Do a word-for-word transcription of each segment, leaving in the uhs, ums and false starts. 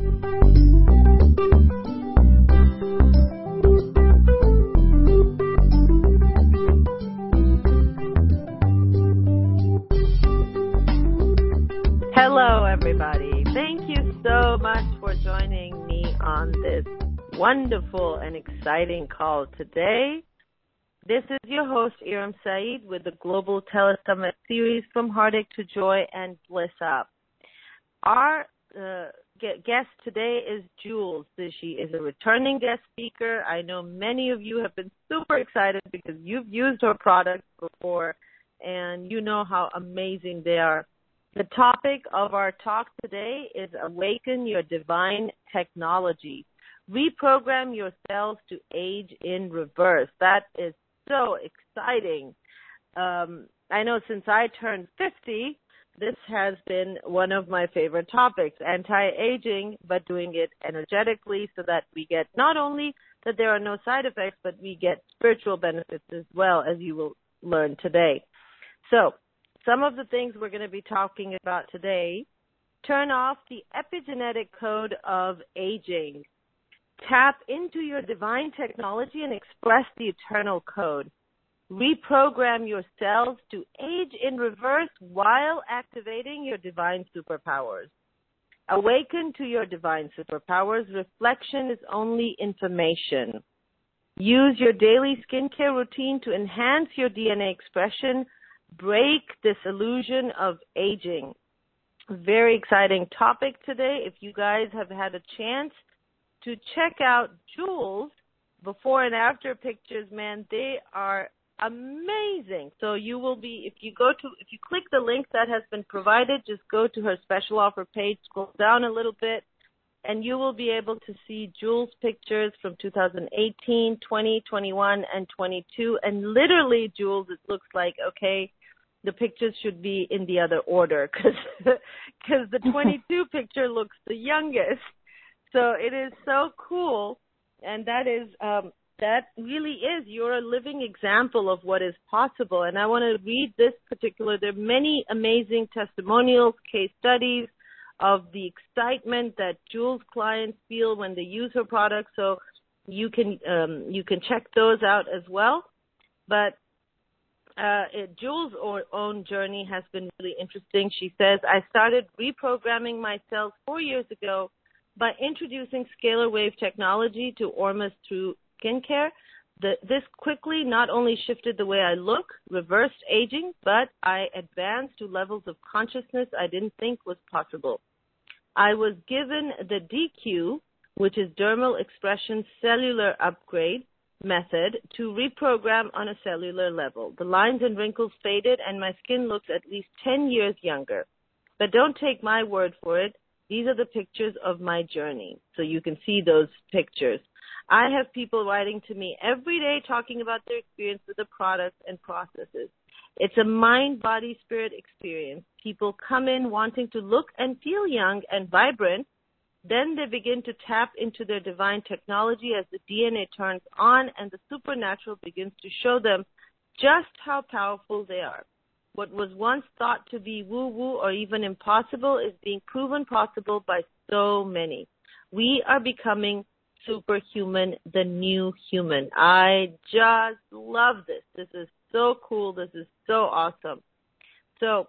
Hello, everybody. Thank you so much for joining me on this wonderful and exciting call today. This is your host, Iram Saeed, with the Global Telesummit series From Heartache to Joy and Bliss Up. Our uh, guest today is Jules. She is a returning guest speaker. I know many of you have been super excited because you've used her products before and you know how amazing they are. The topic of our talk today is Awaken Your Divine Technology. Reprogram your cells to age in reverse. That is so exciting. Um, I know since I turned fifty, this has been one of my favorite topics, anti-aging, but doing it energetically so that we get not only that there are no side effects, but we get spiritual benefits as well, as you will learn today. So, some of the things we're going to be talking about today: turn off the epigenetic code of aging. Tap into your divine technology and express the eternal code. Reprogram your cells to age in reverse while activating your divine superpowers. Awaken to your divine superpowers. Reflection is only information. Use your daily skincare routine to enhance your D N A expression. Break this illusion of aging. Very exciting topic today. If you guys have had a chance to check out Jules' before and after pictures, man, they are amazing. So you will be, if you go to, if you click the link that has been provided, just go to her special offer page, scroll down a little bit, and you will be able to see Jules' pictures from two thousand eighteen, twenty, twenty-one, and twenty-two. And literally, Jules, it looks like, okay, the pictures should be in the other order because because the twenty-two picture looks the youngest. So it is so cool, and that is um, that really is, you're a living example of what is possible. And I want to read this particular. There are many amazing testimonials, case studies of the excitement that Jules' clients feel when they use her product. So you can um, you can check those out as well. But Uh, it, Jules' own journey has been really interesting. She says, I started reprogramming my cells four years ago by introducing scalar wave technology to Ormus through skincare. The, this quickly not only shifted the way I look, reversed aging, but I advanced to levels of consciousness I didn't think was possible. I was given the D Q, which is Dermal Expression Cellular Upgrade method, to reprogram on a cellular level. The lines and wrinkles faded and my skin looks at least ten years younger. But don't take my word for it. These are the pictures of my journey. So you can see those pictures. I have people writing to me every day talking about their experience with the products and processes. It's a mind, body, spirit experience. People come in wanting to look and feel young and vibrant. Then they begin to tap into their divine technology as the D N A turns on and the supernatural begins to show them just how powerful they are. What was once thought to be woo-woo or even impossible is being proven possible by so many. We are becoming superhuman, the new human. I just love this. This is so cool. This is so awesome. So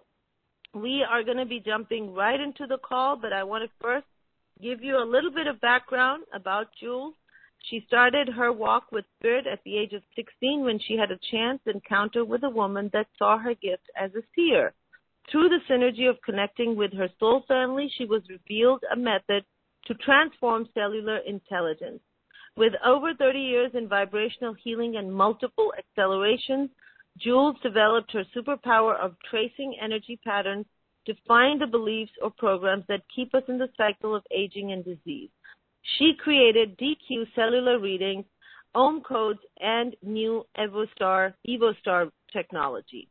we are going to be jumping right into the call, but I want to first give you a little bit of background about Jules. She started her walk with spirit at the age of sixteen when she had a chance encounter with a woman that saw her gift as a seer. Through the synergy of connecting with her soul family, she was revealed a method to transform cellular intelligence. With over thirty years in vibrational healing and multiple accelerations, Jules developed her superpower of tracing energy patterns to find the beliefs or programs that keep us in the cycle of aging and disease. She created D Q cellular readings, Ohm codes, and new EvoStar, EvoStar technology.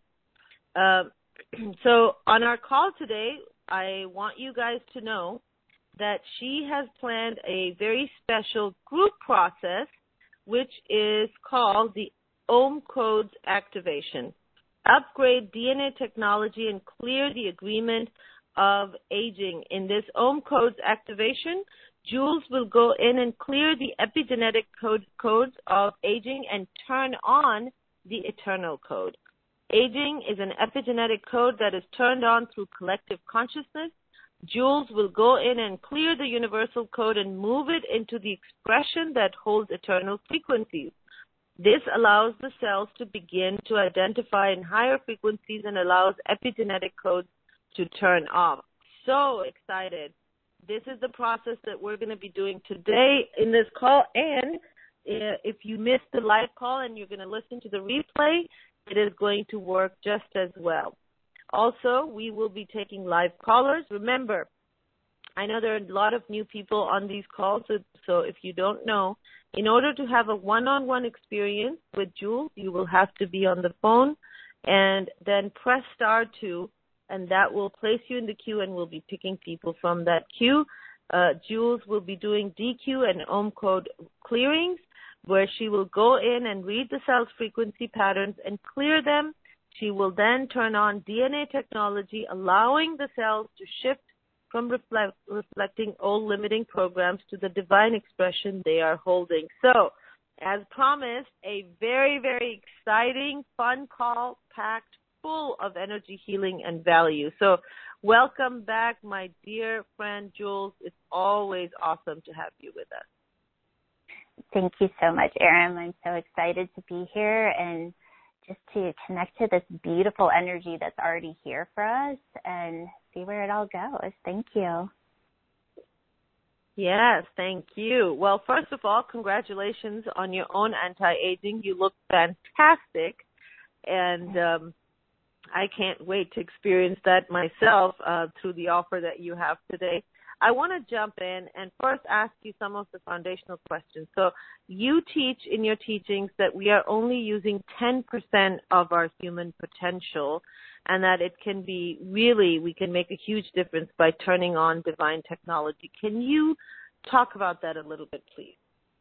Uh, so on our call today, I want you guys to know that she has planned a very special group process, which is called the Ohm Codes Activation. Upgrade D N A technology and clear the agreement of aging. In this Om codes activation, Jules will go in and clear the epigenetic code, codes of aging and turn on the eternal code. Aging is an epigenetic code that is turned on through collective consciousness. Jules will go in and clear the universal code and move it into the expression that holds eternal frequencies. This allows the cells to begin to identify in higher frequencies and allows epigenetic codes to turn off. So excited. This is the process that we're going to be doing today in this call. And if you missed the live call and you're going to listen to the replay, it is going to work just as well. Also, we will be taking live callers. Remember, I know there are a lot of new people on these calls, so, so if you don't know, in order to have a one-on-one experience with Jules, you will have to be on the phone and then press star two, and that will place you in the queue, and we'll be picking people from that queue. Uh, Jules will be doing D Q and Om code clearings, where she will go in and read the cell's frequency patterns and clear them. She will then turn on D N A technology, allowing the cells to shift from reflect, reflecting old limiting programs to the divine expression they are holding. So, as promised, a very, very exciting, fun call packed full of energy, healing, and value. So, welcome back, my dear friend Jules. It's always awesome to have you with us. Thank you so much, Erin. I'm so excited to be here and just to connect to this beautiful energy that's already here for us and see where it all goes. Thank you. Yes, thank you. Well, first of all, congratulations on your own anti-aging. You look fantastic, and um, I can't wait to experience that myself uh, through the offer that you have today. I want to jump in and first ask you some of the foundational questions. So you teach in your teachings that we are only using ten percent of our human potential, and that it can be really, we can make a huge difference by turning on divine technology. Can you talk about that a little bit, please?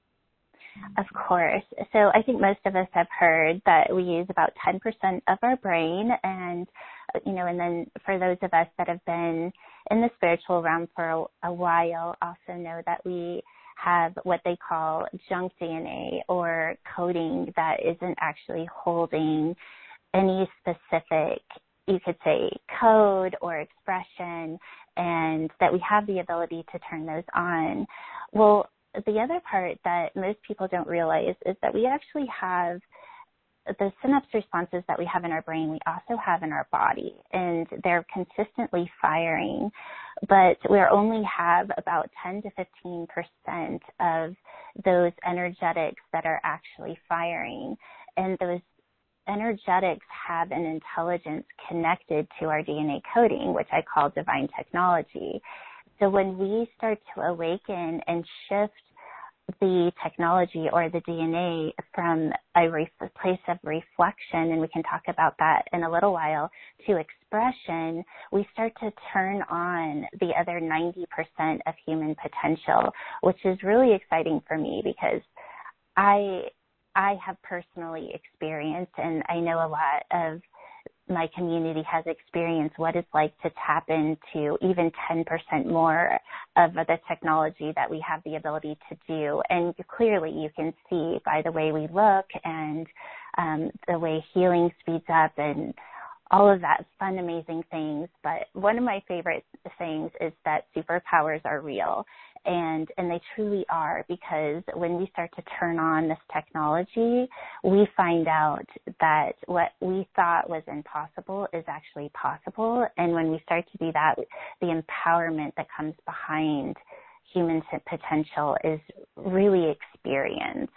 Of course. So I think most of us have heard that we use about ten percent of our brain, and, you know, and then for those of us that have been in the spiritual realm for a, a while also know that we have what they call junk D N A or coding that isn't actually holding any specific, you could say, code or expression, and that we have the ability to turn those on. Well, the other part that most people don't realize is that we actually have the synapse responses that we have in our brain, we also have in our body, and they're consistently firing, but we only have about ten to fifteen percent of those energetics that are actually firing, and those energetics have an intelligence connected to our D N A coding, which I call divine technology. So when we start to awaken and shift the technology or the D N A from a re- place of reflection, and we can talk about that in a little while, to expression, we start to turn on the other ninety percent of human potential, which is really exciting for me because I I have personally experienced, and I know a lot of my community has experienced what it's like to tap into even ten percent more of the technology that we have the ability to do. And clearly you can see by the way we look and um, the way healing speeds up and all of that fun, amazing things. But one of my favorite things is that superpowers are real. And and they truly are, because when we start to turn on this technology, we find out that what we thought was impossible is actually possible. And when we start to do that, the empowerment that comes behind human potential is really experienced.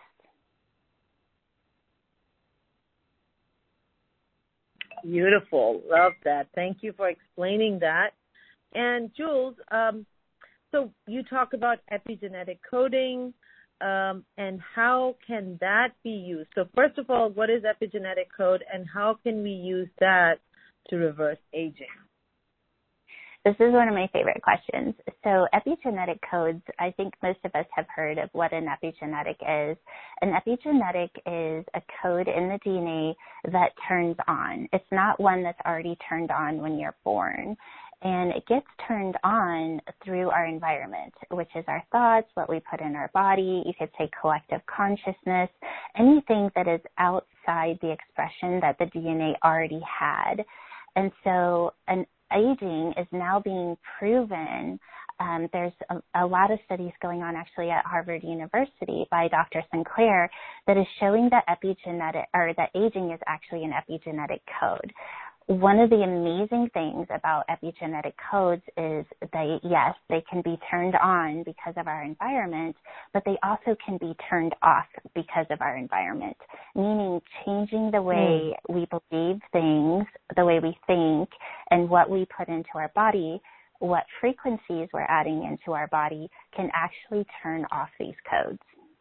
Beautiful. Love that. Thank you for explaining that. And Jules, um, so you talk about epigenetic coding, um, and how can that be used? So first of all, what is epigenetic code, and how can we use that to reverse aging? This is one of my favorite questions. So epigenetic codes, I think most of us have heard of what an epigenetic is. An epigenetic is a code in the D N A that turns on. It's not one that's already turned on when you're born. And it gets turned on through our environment, which is our thoughts, what we put in our body. You could say collective consciousness, anything that is outside the expression that the D N A already had. And so an aging is now being proven. Um, there's a, a lot of studies going on actually at Harvard University by Doctor Sinclair that is showing that epigenetic or that aging is actually an epigenetic code. One of the amazing things about epigenetic codes is they, yes, they can be turned on because of our environment, but they also can be turned off because of our environment, meaning changing the way mm. we believe things, the way we think, and what we put into our body, what frequencies we're adding into our body can actually turn off these codes.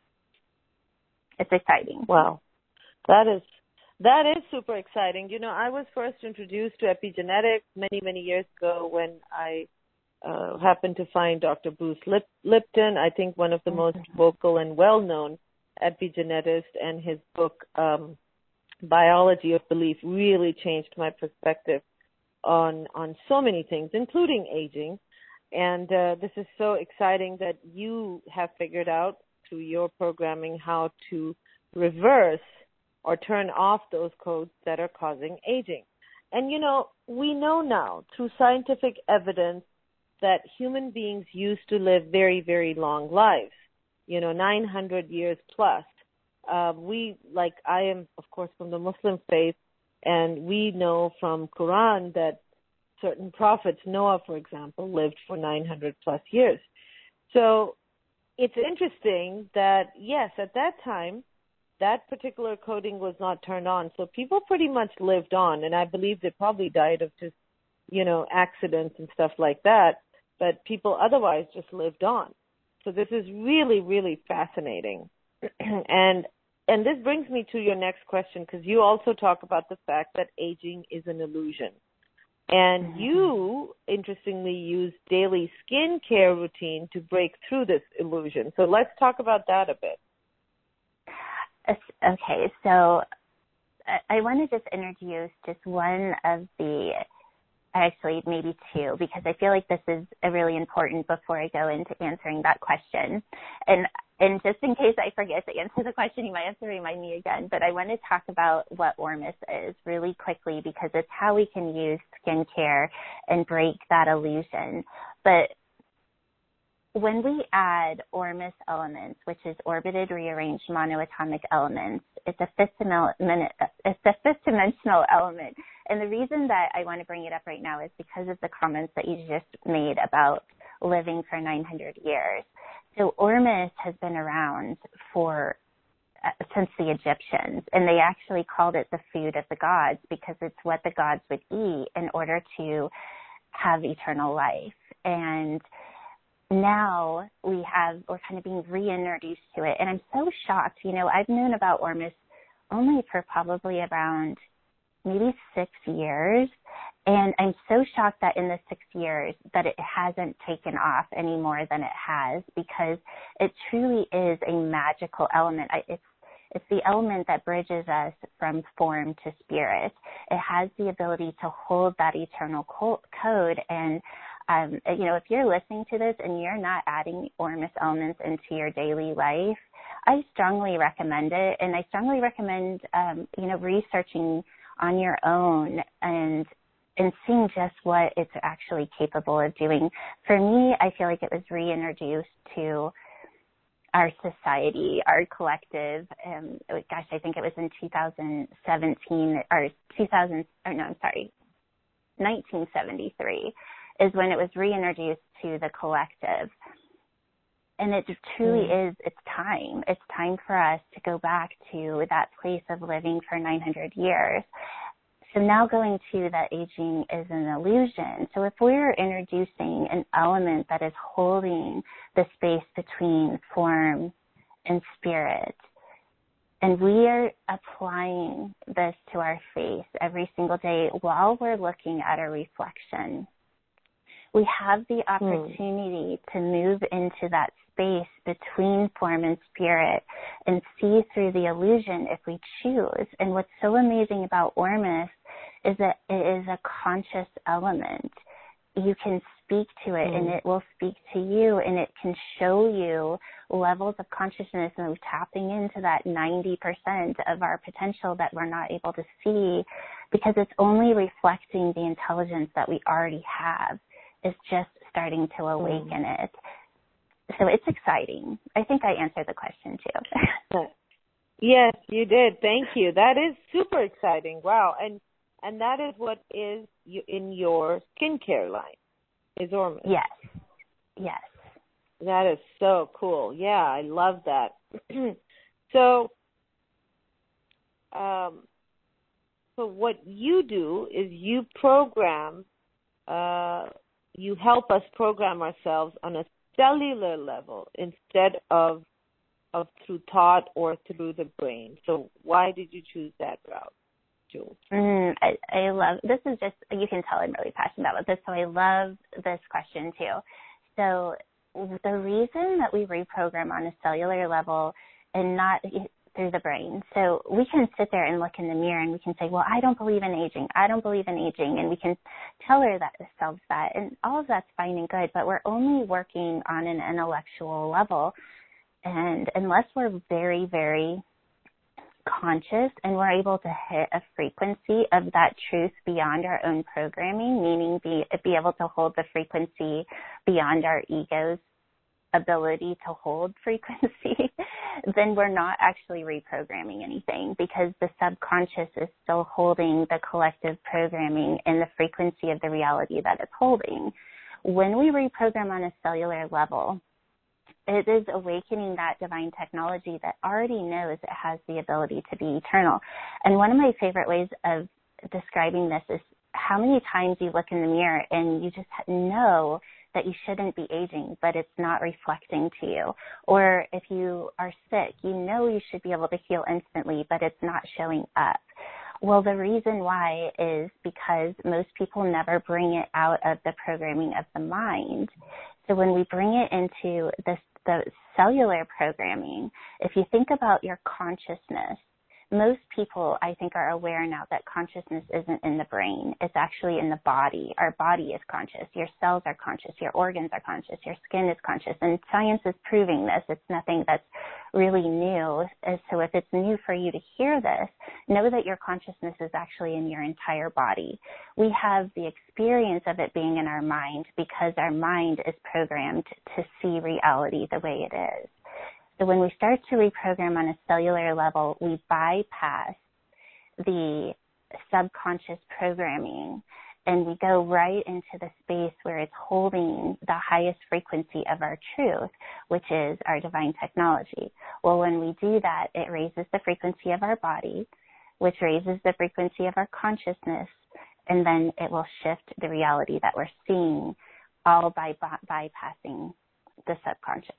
It's exciting. Wow. That is That is super exciting. You know, I was first introduced to epigenetics many, many years ago when I uh, happened to find Doctor Bruce Lip- Lipton, I think one of the most vocal and well-known epigeneticists, and his book, um, Biology of Belief, really changed my perspective on on so many things, including aging. And uh, this is so exciting that you have figured out through your programming how to reverse or turn off those codes that are causing aging. And, you know, we know now through scientific evidence that human beings used to live very, very long lives, you know, nine hundred years plus. Uh, we, like I am, of course, from the Muslim faith, and we know from Quran that certain prophets, Noah, for example, lived for nine hundred plus years. So it's interesting that, yes, at that time, that particular coding was not turned on. So people pretty much lived on, and I believe they probably died of just, you know, accidents and stuff like that, but people otherwise just lived on. So this is really, really fascinating. and and this brings me to your next question, because you also talk about the fact that aging is an illusion. And mm-hmm. you, interestingly, use daily skincare routine to break through this illusion. So let's talk about that a bit. Okay, so I want to just introduce just one of the, actually maybe two, because I feel like this is a really important before I go into answering that question. And and just in case I forget to answer the question, you might have to remind me again, but I want to talk about what Ormus is really quickly, because it's how we can use skincare and break that illusion. But when we add Ormus elements, which is orbited rearranged monoatomic elements, it's a fifth, it's a fifth dimensional element. And the reason that I want to bring it up right now is because of the comments that you just made about living for nine hundred years. So Ormus has been around for uh, since the Egyptians, and they actually called it the food of the gods because it's what the gods would eat in order to have eternal life. And now we have, we're kind of being reintroduced to it. And I'm so shocked. You know, I've known about Ormus only for probably around maybe six years. And I'm so shocked that in the six years that it hasn't taken off any more than it has, because it truly is a magical element. It's It's the element that bridges us from form to spirit. It has the ability to hold that eternal co- code. And, um, you know, if you're listening to this and you're not adding Ormus elements into your daily life, I strongly recommend it. And I strongly recommend, um, you know, researching on your own and and seeing just what it's actually capable of doing. For me, I feel like it was reintroduced to our society, our collective. Um, gosh, I think it was in two thousand seventeen or two thousand. Or no, I'm sorry, nineteen seventy-three is when it was reintroduced to the collective. And it truly mm. is. It's time. It's time for us to go back to that place of living for nine hundred years. So now going to that aging is an illusion. So if we're introducing an element that is holding the space between form and spirit, and we are applying this to our face every single day while we're looking at a reflection, we have the opportunity mm. to move into that space between form and spirit and see through the illusion if we choose. And what's so amazing about Ormus is that it is a conscious element. you can speak to it, mm. and it will speak to you, and it can show you levels of consciousness and tapping into that ninety percent of our potential that we're not able to see, because it's only reflecting the intelligence that we already have. It's just starting to awaken mm. it. So it's exciting. I think I answered the question too. Yes, you did. Thank you. That is super exciting. Wow. And and that is what is in your skincare line, is Ormus. Yes. Yes. That is so cool. Yeah, I love that. so, um, so what you do is you program, uh, you help us program ourselves on a cellular level instead of of through thought or through the brain. So why did you choose that route, Jules? Mm, I, I love, this is just, you can tell I'm really passionate about this, so I love this question too. So the reason that we reprogram on a cellular level and not through the brain, so we can sit there and look in the mirror and we can say, well, I don't believe in aging, I don't believe in aging, and we can tell ourselves that, and all of that's fine and good, but we're only working on an intellectual level. And unless we're very, very conscious and we're able to hit a frequency of that truth beyond our own programming, meaning be, be able to hold the frequency beyond our ego's ability to hold frequency, then we're not actually reprogramming anything, because the subconscious is still holding the collective programming and the frequency of the reality that it's holding. When we reprogram on a cellular level, it is awakening that divine technology that already knows it has the ability to be eternal. And one of my favorite ways of describing this is how many times you look in the mirror and you just know that you shouldn't be aging, but it's not reflecting to you. Or if you are sick, you know you should be able to heal instantly, but it's not showing up. Well, the reason why is because most people never bring it out of the programming of the mind. So when we bring it into this, the cellular programming, if you think about your consciousness, most people, I think, are aware now that consciousness isn't in the brain. It's actually in the body. Our body is conscious. Your cells are conscious. Your organs are conscious. Your skin is conscious. And science is proving this. It's nothing that's really new. So if it's new for you to hear this, know that your consciousness is actually in your entire body. We have the experience of it being in our mind because our mind is programmed to see reality the way it is. So when we start to reprogram on a cellular level, we bypass the subconscious programming and we go right into the space where it's holding the highest frequency of our truth, which is our divine technology. Well, when we do that, it raises the frequency of our body, which raises the frequency of our consciousness, and then it will shift the reality that we're seeing, all by by- bypassing the subconscious.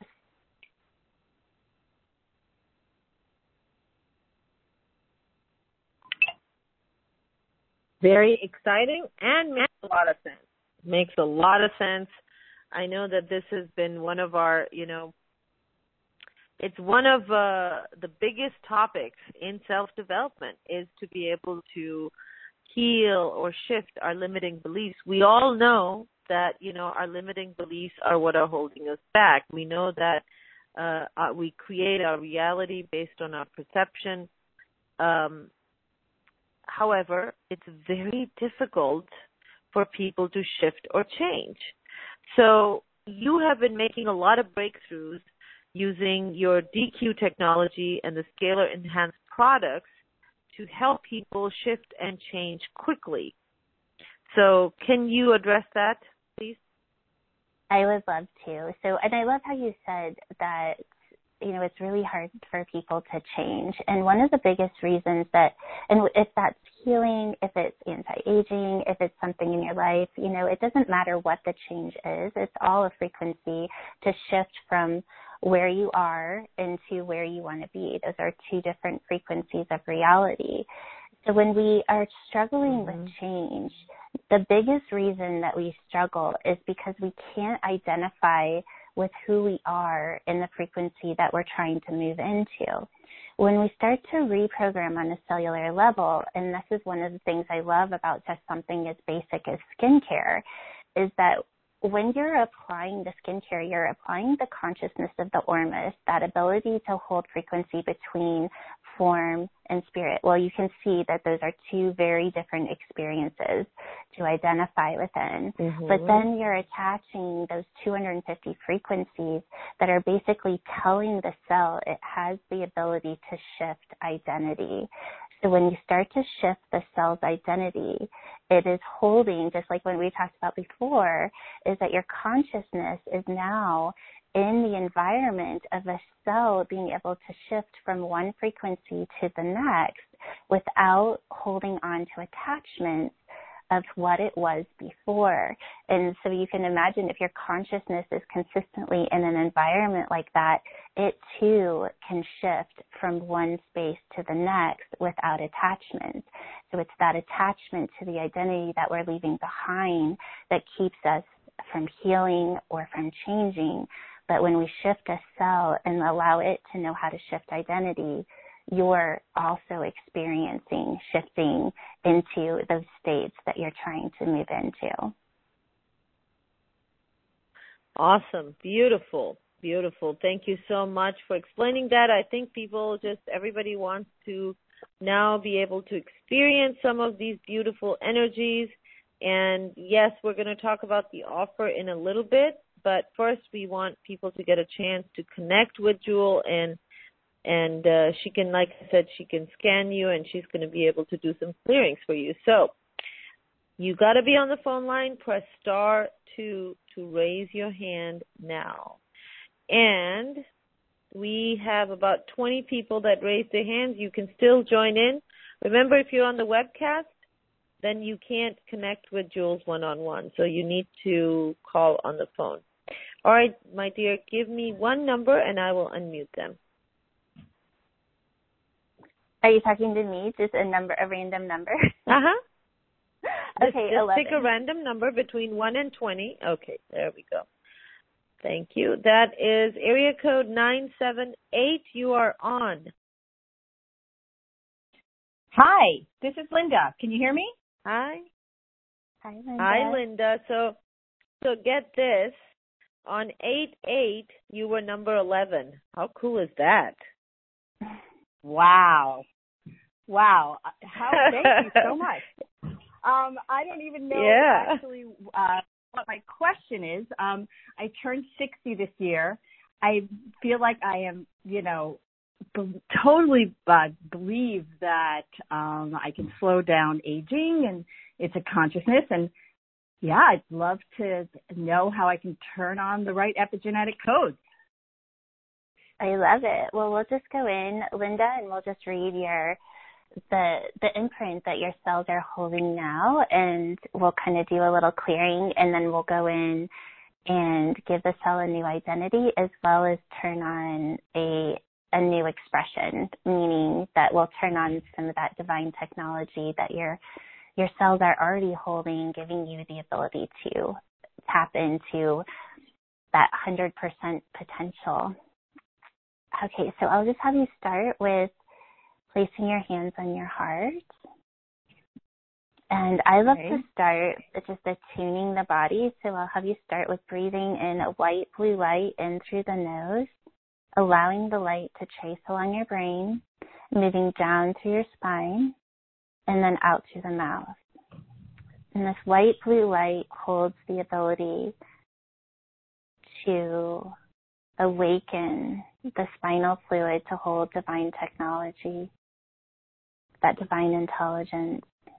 Very exciting and makes a lot of sense. Makes a lot of sense. I know that this has been one of our, you know, it's one of uh, the biggest topics in self-development is to be able to heal or shift our limiting beliefs. We all know that, you know, our limiting beliefs are what are holding us back. We know that uh, uh, we create our reality based on our perception. Um, However, it's very difficult for people to shift or change. So you have been making a lot of breakthroughs using your D Q technology and the Scalar Enhanced products to help people shift and change quickly. So can you address that, please? I would love to. So, and I love how you said that, you know, it's really hard for people to change. And one of the biggest reasons that, and if that's healing, if it's anti-aging, if it's something in your life, you know, it doesn't matter what the change is. It's all a frequency to shift from where you are into where you want to be. Those are two different frequencies of reality. So when we are struggling mm-hmm. with change, the biggest reason that we struggle is because we can't identify with who we are in the frequency that we're trying to move into. When we start to reprogram on a cellular level, and this is one of the things I love about just something as basic as skincare, is that when you're applying the skincare, you're applying the consciousness of the Ormus, that ability to hold frequency between form and spirit. Well, you can see that those are two very different experiences to identify within. Mm-hmm. But then you're attaching those two hundred fifty frequencies that are basically telling the cell it has the ability to shift identity. So when you start to shift the cell's identity, it is holding, just like when we talked about before, is that your consciousness is now in the environment of a cell being able to shift from one frequency to the next without holding on to attachments of what it was before. And so you can imagine if your consciousness is consistently in an environment like that, it too can shift from one space to the next without attachment. So it's that attachment to the identity that we're leaving behind that keeps us from healing or from changing. But when we shift a cell and allow it to know how to shift identity, you're also experiencing shifting into those states that you're trying to move into. Awesome. Beautiful. Beautiful. Thank you so much for explaining that. I think people just, everybody wants to now be able to experience some of these beautiful energies. And yes, we're going to talk about the offer in a little bit, but first we want people to get a chance to connect with Jewel, and And uh, she can, like I said, she can scan you, and she's going to be able to do some clearings for you. So you got to be on the phone line. Press star two to raise your hand now. And we have about twenty people that raised their hands. You can still join in. Remember, if you're on the webcast, then you can't connect with Jules one-on-one. So you need to call on the phone. All right, my dear, give me one number, and I will unmute them. Are you talking to me? Just a number, a random number? Uh-huh. Okay, just, eleven. Just pick a random number between one and twenty. Okay, there we go. Thank you. That is area code nine seven eight. You are on. Hi, this is Linda. Can you hear me? Hi. Hi, Linda. Hi, Linda. So, so get this. On eight eight, you were number eleven. How cool is that? Wow. Wow. How, thank you so much. Um, I don't even know yeah. actually uh, what my question is. Um, I turned sixty this year. I feel like I am, you know, b- totally uh, believe that um, I can slow down aging, and it's a consciousness. And yeah, I'd love to know how I can turn on the right epigenetic codes. I love it. Well, we'll just go in, Linda, and we'll just read your the the imprint that your cells are holding now, and we'll kind of do a little clearing, and then we'll go in and give the cell a new identity, as well as turn on a a new expression, meaning that we'll turn on some of that divine technology that your your cells are already holding, giving you the ability to tap into that one hundred percent potential. Okay, so I'll just have you start with placing your hands on your heart. And I love okay. to start with just attuning the body. So I'll have you start with breathing in a white blue light in through the nose, allowing the light to trace along your brain, moving down through your spine, and then out through the mouth. And this white blue light holds the ability to awaken the spinal fluid to hold divine technology, that divine intelligence.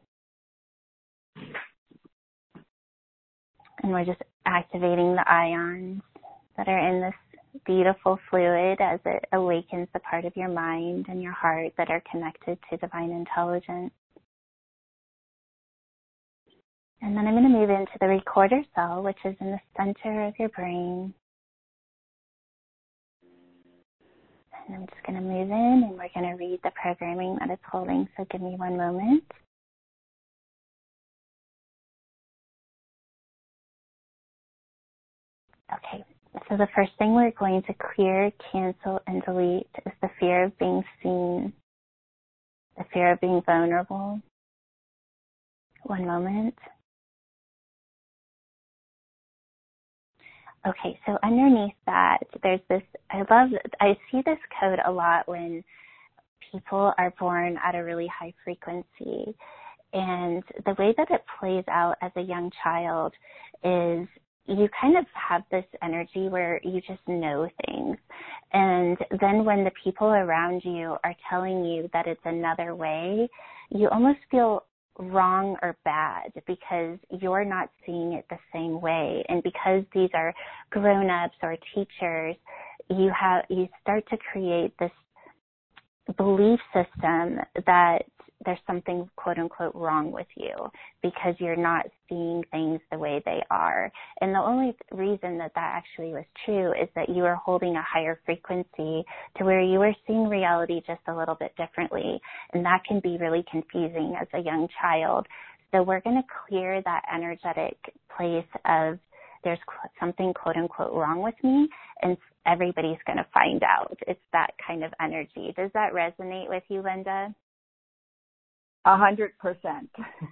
And we're just activating the ions that are in this beautiful fluid as it awakens the part of your mind and your heart that are connected to divine intelligence. And then I'm going to move into the recorder cell, which is in the center of your brain. And I'm just going to move in, and we're going to read the programming that it's holding. So give me one moment. Okay, so the first thing we're going to clear, cancel, and delete is the fear of being seen, the fear of being vulnerable. One moment. Okay, so underneath that, there's this, I love, I see this code a lot when people are born at a really high frequency. And the way that it plays out as a young child is you kind of have this energy where you just know things. And then when the people around you are telling you that it's another way, you almost feel wrong or bad because you're not seeing it the same way. And because these are grown-ups or teachers, you have you start to create this belief system that there's something quote unquote wrong with you because you're not seeing things the way they are. And the only reason that that actually was true is that you were holding a higher frequency to where you were seeing reality just a little bit differently. And that can be really confusing as a young child. So we're going to clear that energetic place of there's something quote unquote wrong with me, and everybody's going to find out. It's that kind of energy. Does that resonate with you, Linda? A hundred percent.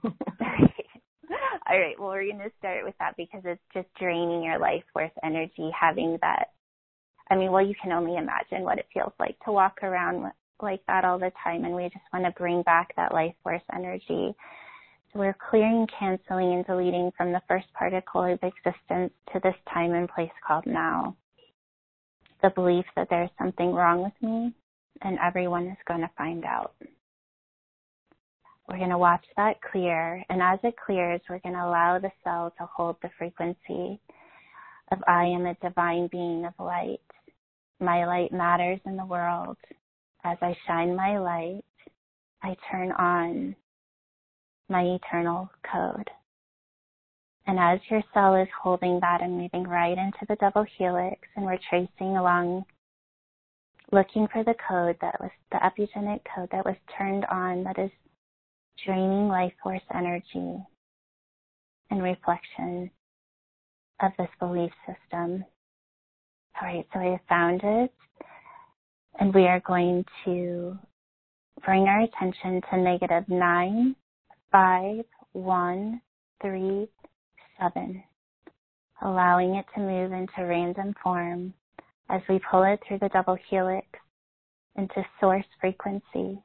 All right. Well, we're going to start with that because it's just draining your life force energy, having that. I mean, well, you can only imagine what it feels like to walk around like that all the time. And we just want to bring back that life force energy. So we're clearing, canceling, and deleting from the first particle of existence to this time and place called now. The belief that there's something wrong with me and everyone is going to find out. We're going to watch that clear, and as it clears, we're going to allow the cell to hold the frequency of I am a divine being of light. My light matters in the world. As I shine my light, I turn on my eternal code. And as your cell is holding that and moving right into the double helix, and we're tracing along, looking for the code that was the epigenetic code that was turned on, that is draining life force energy and reflection of this belief system. All right, so I have found it, and we are going to bring our attention to negative nine, five, one, three, seven, allowing it to move into random form as we pull it through the double helix into source frequency,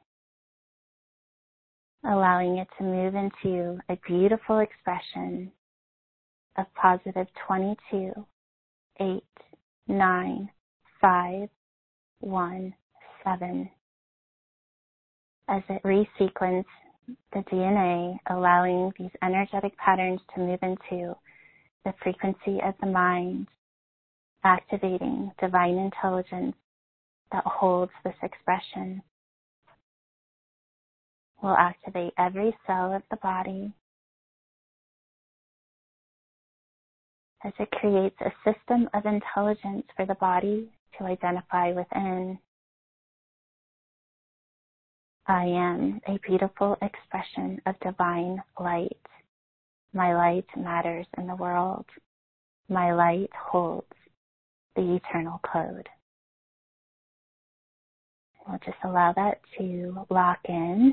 allowing it to move into a beautiful expression of positive twenty-two, eight, nine, five, one, seven. As it resequences the D N A, allowing these energetic patterns to move into the frequency of the mind, activating divine intelligence that holds this expression. Will activate every cell of the body as it creates a system of intelligence for the body to identify within. I am a beautiful expression of divine light. My light matters in the world. My light holds the eternal code. We'll just allow that to lock in.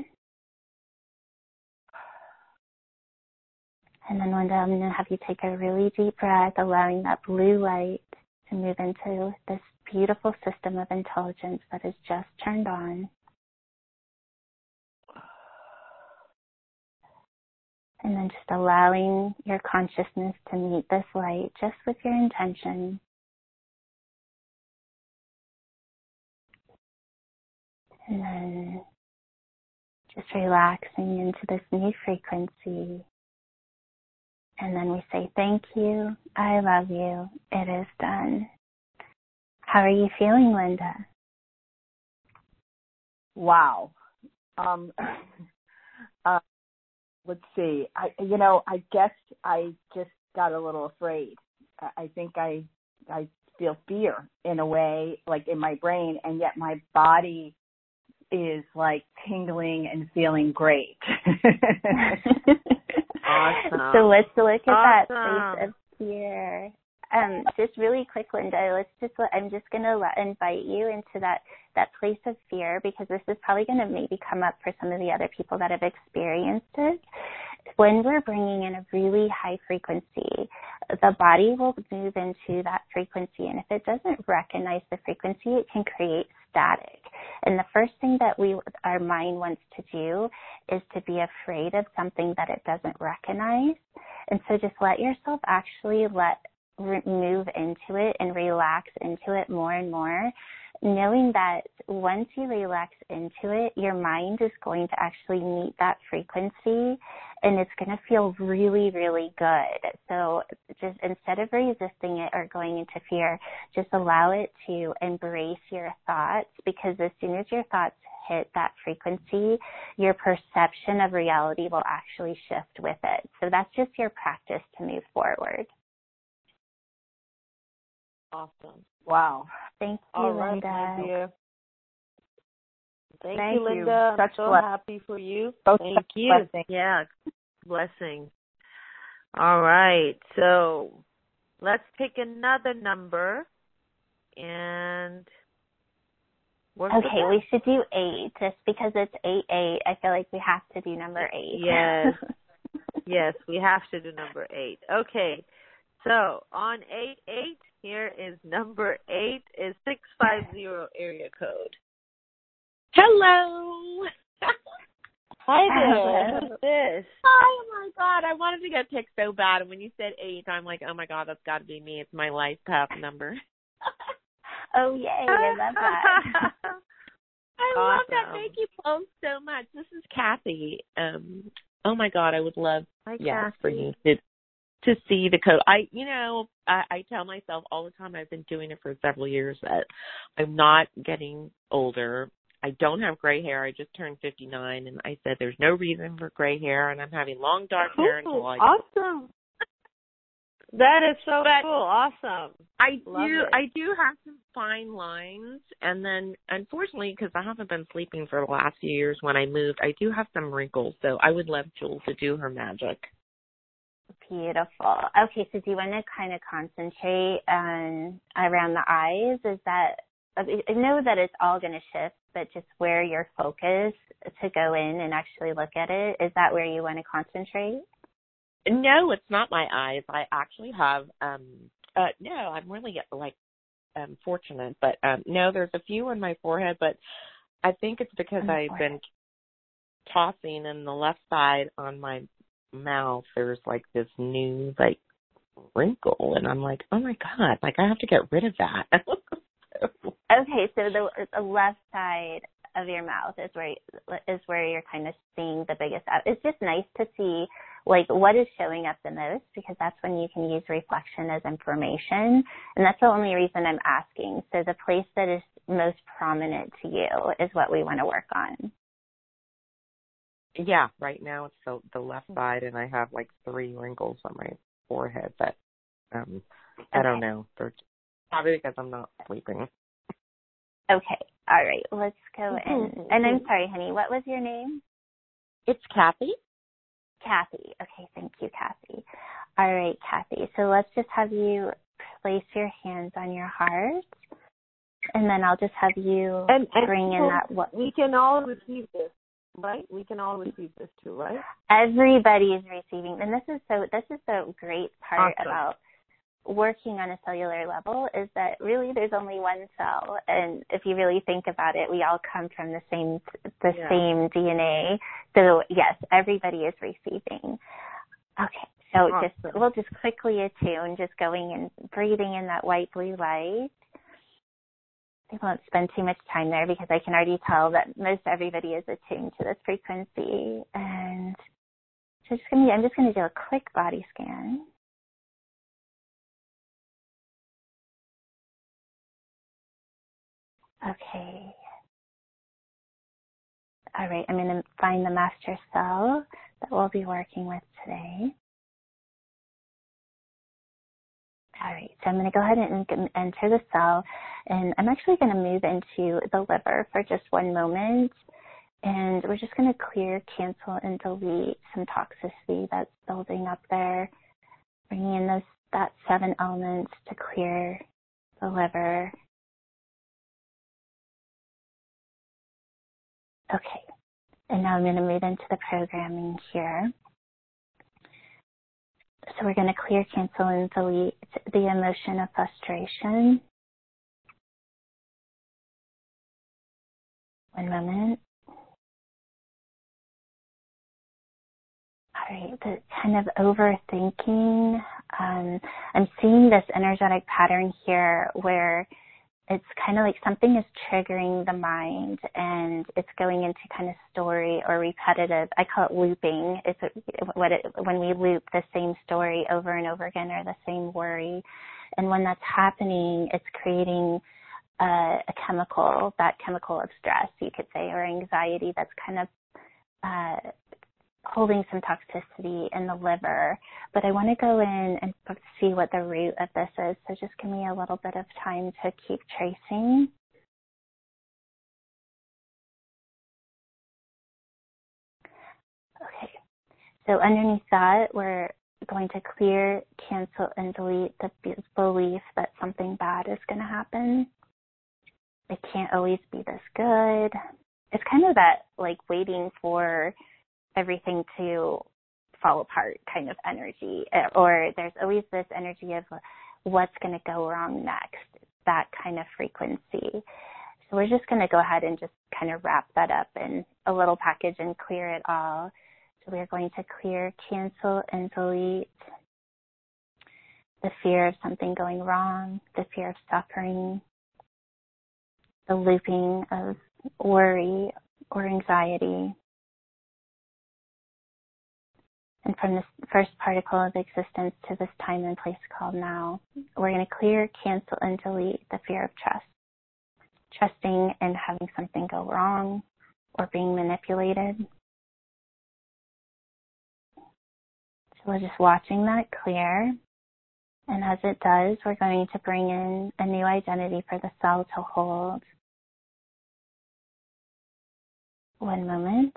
And then, Linda, I'm going to have you take a really deep breath, allowing that blue light to move into this beautiful system of intelligence that is just turned on. And then just allowing your consciousness to meet this light just with your intention. And then just relaxing into this new frequency. And then we say, thank you, I love you, it is done. How are you feeling, Linda? Wow. Um, uh, let's see. I, you know, I guess I just got a little afraid. I think I, I feel fear in a way, like in my brain, and yet my body is like tingling and feeling great. Awesome. So let's look at Awesome. that place of fear. Um, just really quick, Linda, let's just, I'm just going to invite you into that, that place of fear, because this is probably going to maybe come up for some of the other people that have experienced it. when we're bringing in a really high frequency, the body will move into that frequency. And if it doesn't recognize the frequency, it can create static. And the first thing that we, our mind wants to do is to be afraid of something that it doesn't recognize. And so just let yourself actually let move into it and relax into it more and more, knowing that once you relax into it, your mind is going to actually meet that frequency and it's going to feel really, really good. So just instead of resisting it or going into fear, just allow it to embrace your thoughts, because as soon as your thoughts hit that frequency, your perception of reality will actually shift with it. So that's just your practice to move forward. Awesome. Wow. Thank you, All right, Linda. my dear. Thank, Thank you, Linda. you. I'm Such so bless- happy for you. Both Thank such you. blessings. Yeah, blessing. All right, so let's pick another number and work with Okay, that. we should do eight, just because it's eight eight. I feel like we have to do number eight. Yes. Yes, we have to do number eight. Okay, so on eight eight, here is number eight is six five zero area code. Hello. Hi Hello. there. Who's this? Oh my God, I wanted to get picked so bad, and when you said eight, I'm like, oh my God, that's got to be me. It's my life path number. Oh, yay, I love that. I Awesome. love that. Thank you both so much. This is Kathy. Um, oh my God, I would love, Hi, yes, Kathy. for you to to see the code. I, you know, I, I tell myself all the time, I've been doing it for several years, that I'm not getting older. I don't have gray hair. I just turned fifty-nine, and I said there's no reason for gray hair, and I'm having long dark hair until I. Awesome. That is so But cool. Awesome. I Love do. it. I do have some fine lines, and then unfortunately, because I haven't been sleeping for the last few years, when I moved, I do have some wrinkles. So I would love Jules to do her magic. Beautiful. Okay, so do you want to kind of concentrate on around the eyes? Is that, I know that it's all going to shift, but just where your focus to go in and actually look at it, is that where you want to concentrate? No, it's not my eyes. I actually have. Um, uh, no, I'm really like um, fortunate, but um, no, there's a few on my forehead, but I think it's because On the I've forehead. been tossing, and the left side on my mouth, there's like this new like wrinkle, and I'm like, oh my God, like I have to get rid of that. So, Okay, so the, the left side of your mouth is where is where you're kind of seeing the biggest. It's just nice to see like what is showing up the most, because that's when you can use reflection as information, and that's the only reason I'm asking. So the place that is most prominent to you is what we want to work on. yeah, right now it's the, the left side, and I have like three wrinkles on my forehead that um I don't know. They're probably because I'm not sleeping. Okay, all right, let's go in. And I'm sorry, honey, what was your name? It's Kathy. Kathy. Okay, thank you, Kathy. All right, Kathy. So let's just have you place your hands on your heart, and then I'll just have you And, and bring in so that. What we can all receive this, right? We can all receive this too, right? everybody is receiving, and this is so. This is the great part Awesome. about working on a cellular level, is that really there's only one cell, and if you really think about it, we all come from the same the Yeah. same D N A. So yes, everybody is receiving. Okay, so Awesome. just we'll just quickly attune, just going and breathing in that white blue light. I won't spend too much time there because I can already tell that most everybody is attuned to this frequency. And so just gonna, I'm just going to do a quick body scan. Okay. All right, I'm going to find the master cell that we'll be working with today. All right, so I'm going to go ahead and enter the cell, and I'm actually going to move into the liver for just one moment, and we're just going to clear, cancel, and delete some toxicity that's building up there, bringing in those that seven elements to clear the liver. Okay, and now I'm going to move into the programming here. So we're going to clear, cancel, and delete the emotion of frustration. One moment. All right, the kind of overthinking. Um, I'm seeing this energetic pattern here where it's kind of like something is triggering the mind and it's going into kind of story or repetitive. I call it looping. It's a, what it, when we loop the same story over and over again or the same worry. And when that's happening, it's creating a, a chemical, that chemical of stress, you could say, or anxiety that's kind of uh, holding some toxicity in the liver. But I want to go in and see what the root of this is. So just give me a little bit of time to keep tracing. Okay. So underneath that, we're going to clear, cancel, and delete the belief that something bad is going to happen. It can't always be this good. It's kind of that like waiting for everything to fall apart kind of energy, or there's always this energy of what's going to go wrong next, that kind of frequency. So we're just going to go ahead and just kind of wrap that up in a little package and clear it all. So we're going to clear, cancel, and delete the fear of something going wrong, the fear of suffering, the looping of worry or anxiety. And from this first particle of existence to this time and place called now, we're going to clear, cancel, and delete the fear of trust. Trusting in having something go wrong or being manipulated. So we're just watching that clear. And as it does, we're going to bring in a new identity for the cell to hold. One moment.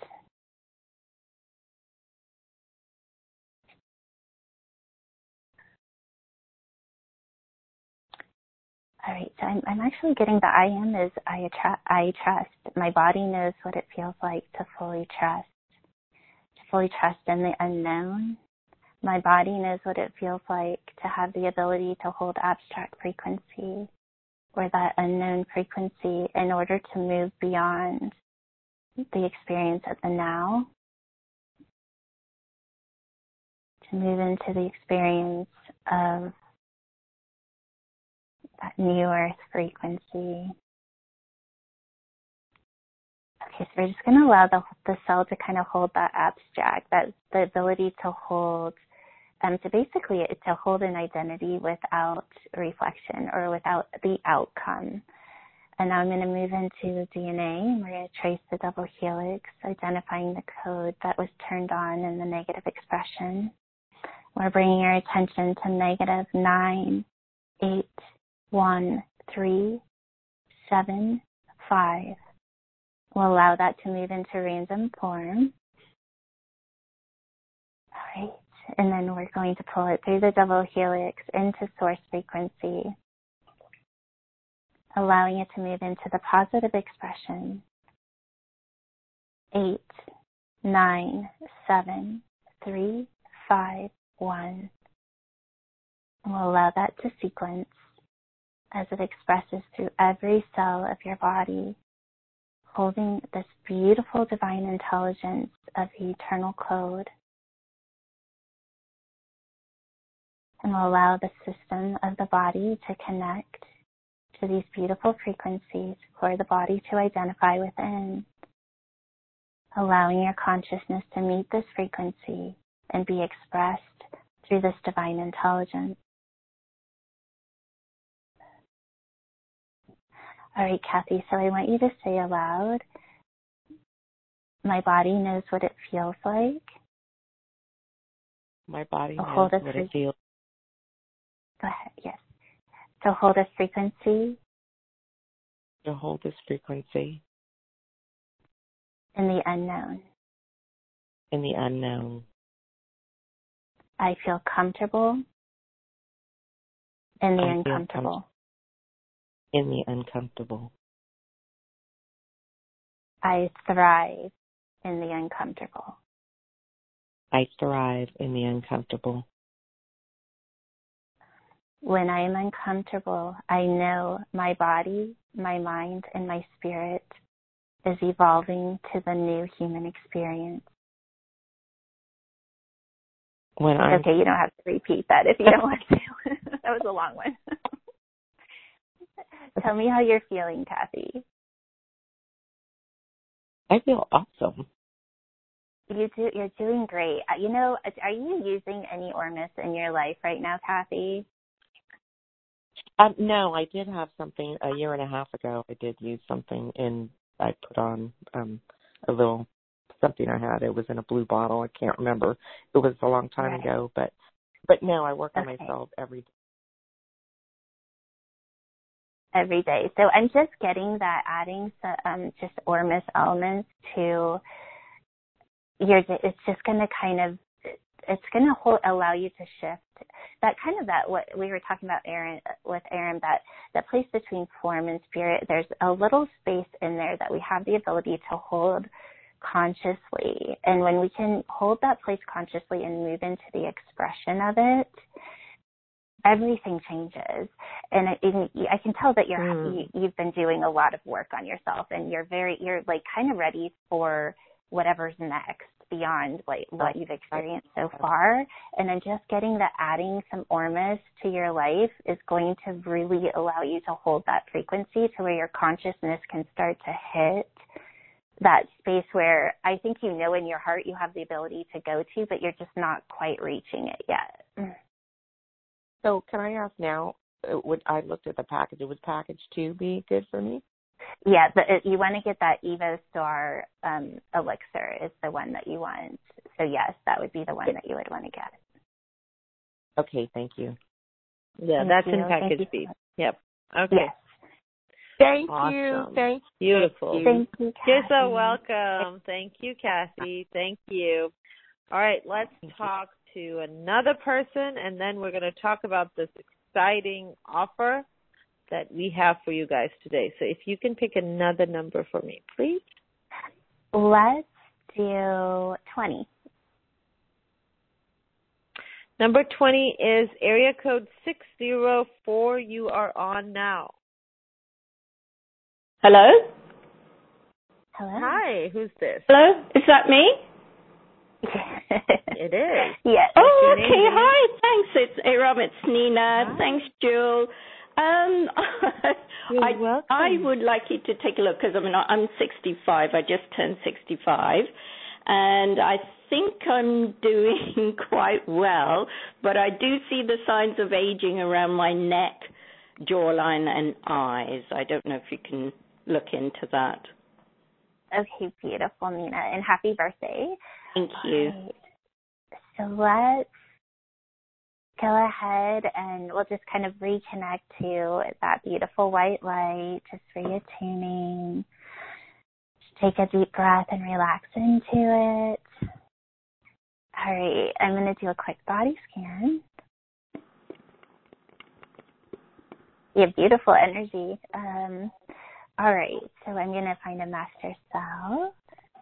All right, so I'm, I'm actually getting the I am is I, attra- I trust. My body knows what it feels like to fully trust, to fully trust in the unknown. My body knows what it feels like to have the ability to hold abstract frequency or that unknown frequency in order to move beyond the experience of the now, to move into the experience of that new earth frequency. Okay, so we're just going to allow the, the cell to kind of hold that abstract, that the ability to hold, um, to basically to hold an identity without reflection or without the outcome. And now I'm going to move into the D N A, and we're going to trace the double helix, identifying the code that was turned on in the negative expression. We're bringing our attention to negative nine, eight, one, three, seven, five. We'll allow that to move into random form. All right. And then we're going to pull it through the double helix into source frequency, allowing it to move into the positive expression. Eight, nine, seven, three, five, one. And we'll allow that to sequence as it expresses through every cell of your body, holding this beautiful divine intelligence of the eternal code. And we'll allow the system of the body to connect to these beautiful frequencies for the body to identify within, allowing your consciousness to meet this frequency and be expressed through this divine intelligence. All right, Kathy, so I want you to say aloud, my body knows what it feels like. My body So knows hold what fre- it feels. Go ahead, yes. So hold a frequency To hold this frequency in the unknown. in the unknown. I feel comfortable in the I feel uncomfortable. com- in the uncomfortable. I thrive in the uncomfortable. I thrive in the uncomfortable. When I am uncomfortable, I know my body, my mind, and my spirit is evolving to the new human experience. When I Okay, you don't have to repeat that if you don't want to. That was a long one. Tell me how you're feeling, Kathy. I feel awesome. You do, you're doing great. You know, are you using any Ormus in your life right now, Kathy? Um, no, I did have something a year and a half ago. I did use something in, I put on um, a little something I had. It was in a blue bottle. I can't remember. It was a long time Right. ago, but but no, I work on Okay. myself every day. Every day. So I'm just getting that, adding some, um, just Ormus elements to your, it's just going to kind of, it's going to allow you to shift that kind of that, what we were talking about Aaron, with Aaron, that, that place between form and spirit. There's a little space in there that we have the ability to hold consciously. And when we can hold that place consciously and move into the expression of it, everything changes. And I, I can tell that you're, mm. you, you've been doing a lot of work on yourself, and you're very, you're like kind of ready for whatever's next beyond like what you've experienced so far. And then just getting that, adding some Ormus to your life is going to really allow you to hold that frequency to where your consciousness can start to hit that space where I think you know in your heart you have the ability to go to, but you're just not quite reaching it yet. So can I ask now, would I looked at the package, would package two be good for me? Yeah, but it, you want to get that Evo Star um, elixir is the one that you want. So yes, that would be the one that you would want to get. Okay, thank you. Yeah, thank that's you. in package B. Yep. Okay. Yes. Thank awesome. you. Thank Beautiful. you. Thank you, Kathy. You're so welcome. Thank you, Kathy. Thank you. All right, let's thank talk you. to another person, and then we're going to talk about this exciting offer that we have for you guys today. So if you can pick another number for me, please. Let's do twenty. Number twenty is area code six zero four. You are on now. Hello? Hello? Hi, who's this? Hello? Is that me? It is. Yes. Oh, okay. Name, Hi. Thanks. It's Aram. It's Nina. Hi. Thanks, Jill. Um, You're I, welcome. I would like you to take a look because I mean, I'm sixty-five. I just turned sixty-five. And I think I'm doing quite well, but I do see the signs of aging around my neck, jawline, and eyes. I don't know if you can look into that. Okay, beautiful, Nina, and happy birthday. Thank you. Right. So let's go ahead and we'll just kind of reconnect to that beautiful white light, just reattuning. Just take a deep breath and relax into it. All right, I'm going to do a quick body scan. You have beautiful energy. Um, all right, so I'm going to find a master cell.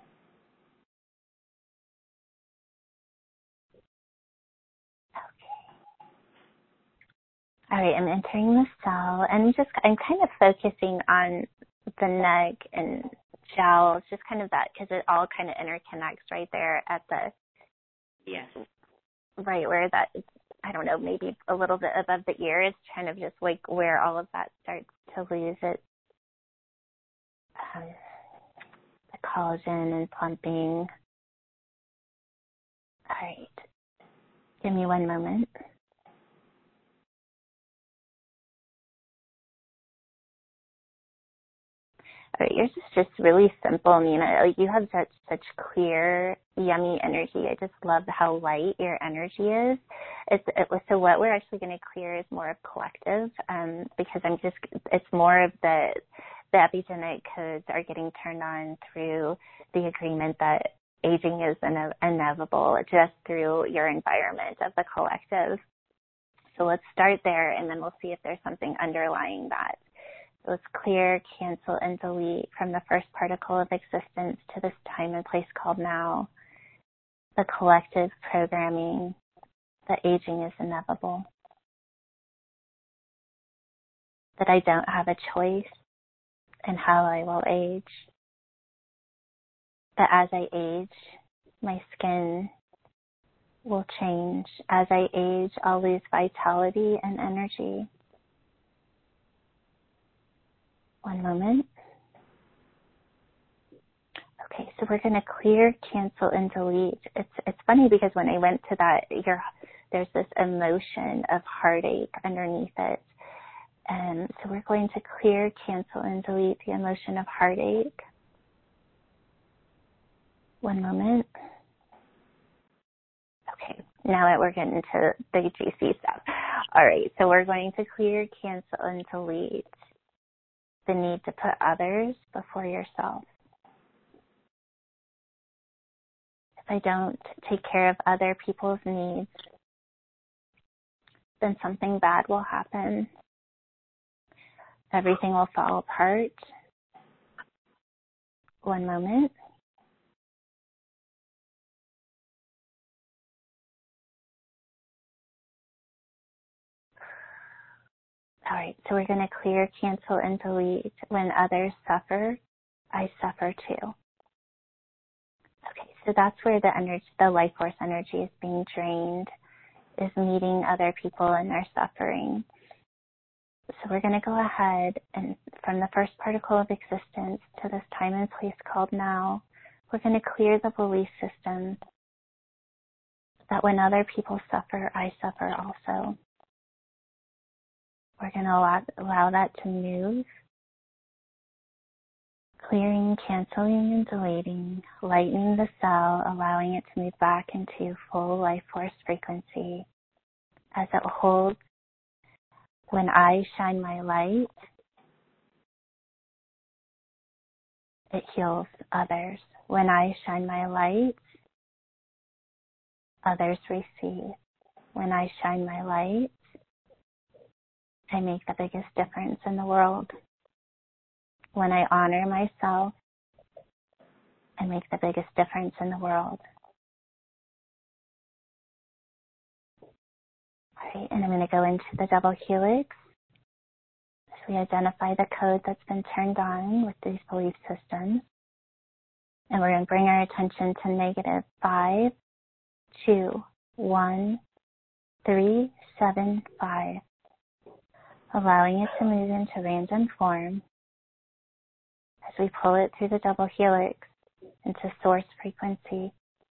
All right, I'm entering the cell, and just I'm kind of focusing on the neck and jowls, just kind of that, because it all kind of interconnects right there at the, yes, right where that, I don't know, maybe a little bit above the ear is kind of just like where all of that starts to lose its um, the collagen and plumping. All right, give me one moment. All right, yours is just really simple, Nina. Like, you have such such clear, yummy energy. I just love how light your energy is. It's it, so what we're actually going to clear is more of collective, um, because I'm just it's more of the the epigenetic codes are getting turned on through the agreement that aging is ine- inevitable just through your environment of the collective. So let's start there, and then we'll see if there's something underlying that. So let's clear, cancel, and delete from the first particle of existence to this time and place called now. The collective programming that aging is inevitable. that I don't have a choice in how I will age, that as I age, my skin will change. As I age, I'll lose vitality and energy. One moment. Okay, so we're going to clear, cancel, and delete. It's it's funny because when I went to that, your, there's this emotion of heartache underneath it. And so we're going to clear, cancel, and delete the emotion of heartache. One moment. Okay, now that we're getting into the juicy stuff. All right, so we're going to clear, cancel, and delete the need to put others before yourself. If I don't take care of other people's needs, then something bad will happen. Everything will fall apart. One moment. All right, so we're going to clear, cancel, and delete. When others suffer, I suffer too. Okay, so that's where the energy, the life force energy is being drained, is meeting other people in their suffering. So we're going to go ahead and from the first particle of existence to this time and place called now, we're going to clear the belief system that when other people suffer, I suffer also. We're going to allow, allow that to move, clearing, canceling, and deleting, lightening the cell, allowing it to move back into full life force frequency as it holds. When I shine my light, it heals others. When I shine my light, others receive. When I shine my light, I make the biggest difference in the world. When I honor myself, I make the biggest difference in the world. All right, and I'm going to go into the double helix. So we identify the code that's been turned on with these belief systems. And we're going to bring our attention to negative five, two, one, three, seven, five. Allowing it to move into random form as we pull it through the double helix into source frequency.